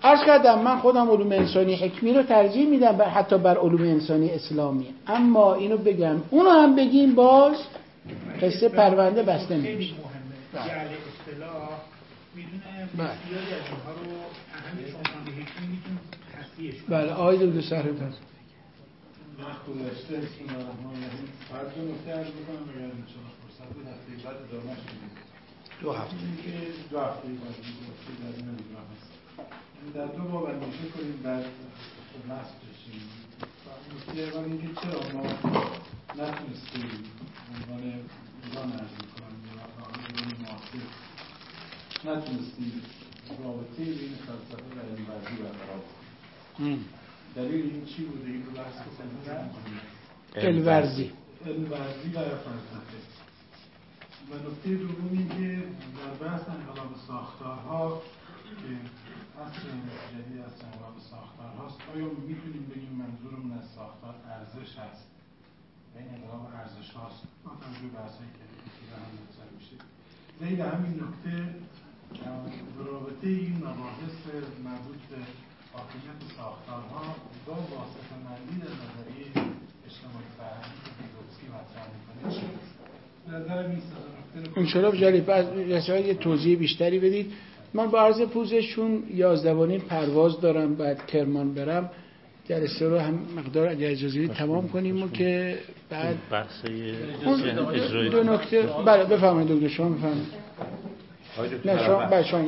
عرض کردم من خودم علوم انسانی حکمی رو ترجیح میدم بر حتی بر علوم انسانی اسلامی، اما اینو بگم اونو هم بگیم باز قصه پرونده بسته نمیشه. خیلی مهمه جعل اصطلاح میدونه بسیاری از اینها رو اهمی شمسان حکمی میتونه تصفیهش کنه. بله آقای دکتر سره‌تاز وقت گذشته بسم الله الرحمن الرحیم. فقط دو نکته عرض بکنم اگر انشاءالله فرصت بود هفته بعد ادامه‌اش بدیم. دو هفته که دو هفته بعد گفته در این دیگران هست. در دو باب اندیشه کنیم بعد نصب بشیم. نکته اول اینکه چرا ما نتونستیم عنوان ایران عرض می‌کنم یا ایران معاصر نتونستیم رابطه بین فلسفه و علم‌ورزی برقرار کنیم. دلیل این چی بوده؟ این رو بحث کنیم علم‌ورزی علم‌ورزی و فلسفه. و نکته دوم این که در بحث انقلاب ساختارها که اصل جدید از انقلاب ساختارهاست، آیا میتونیم بگیم منظورمون از ساختار ارزش هست؟ این انقلاب ارزش هاست با توجه به بحثایی که دیگه هم مطرح میشه. ذیل همین نکته رابطه این مباحث مربوط به حاکمیت ساختارها با واسطه‌مندی در نظریه اجتماعی فرهنگی که پیگوفسکی مطرح میکنه چیست؟ انشاءالله جالب بعد یه توضیح بیشتری بدید. من با عرض پوزشون یازده و نیم پرواز دارم بعد کرمان برم، جلسه رو هم مقدار اگر اجازه بدید تمام کنیم و که بعد بحث اجرایی دو نکته. بله بفرمایید دکتر شما بفرمایید. نه شما بله شما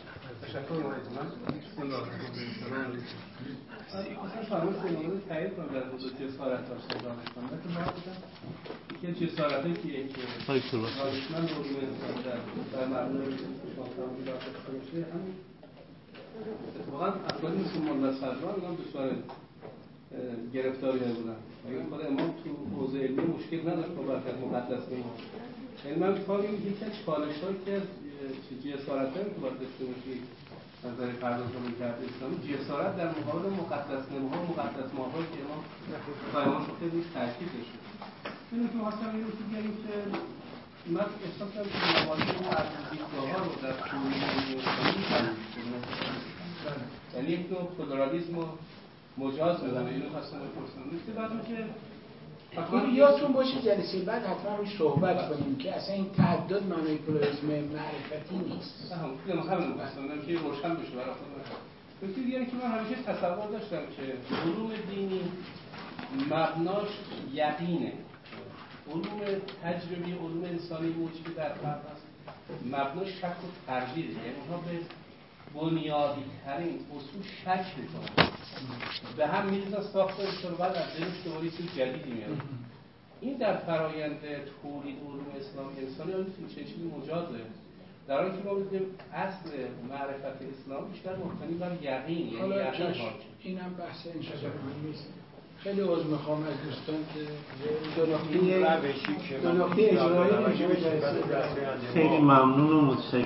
اصلا فرمایش سیمانو تایید کنم در حدود جسارت داشته دانشمند که من بودم یکی جسارت هایی که یک دانشمند رو روی در مبنای شاهنامه داشته میشه همین اتفاقا افرادی مثل مولا صدرا اینا دچار گرفتاری بودن. اگر خود امام تو حوزه علمی مشکل نداشت با برکت مقدس امام، یعنی من فکر می‌کنم یکی از چالش‌هایی که جسارت‌هایی که باید داشته باشی نظر پردازان کرد اسلامی جسارت در مقابل مقدس نموها و مقدس ماهایی که ما قایمانش رو خیلی تشکیل داشتیم. اینو که حاصل این رو که بگیم که من احساس کنم که مقابل اون ارزش‌ها رو در تولیه اسلامی تنظیم کنه، یعنی یک نوع فدرالیسم رو مجاز بدن. اینو خواستم بپرسم نکته بعدم که اینو یادتون باشه جلسه بعد حتما روش صحبت کنیم که اصلا این تعدد معنای پلورالیسم معرفتی نیست. همون همون خواستم که روشن بشه برای خودم. نکته دیگه که من همیشه تصور داشتم که علوم دینی مبناش یقینه، علوم تجربی علوم انسانی موجی که در فرق هست مبناش شک و تردیده، یعنی اونها به بنیادی ترین اصول شک میکنن، به هم میریزن ساختارشون بعد از دلش دوباره چیز جدیدی میارن. این در فرایند تولید علوم اسلامی انسانی آیا میتونه چه چیزی مجازه؟ در حالی که ما می‌دونیم اصل معرفت اسلام بیشتر مبتنی بر یقین، یعنی یقین حاکم. اینم بحث انشاءالله مهم نیست. خیلی عذر میخوام از دوستان که دو نقطه دو نقطه اجرایی خیلی ممنون و متشکرم.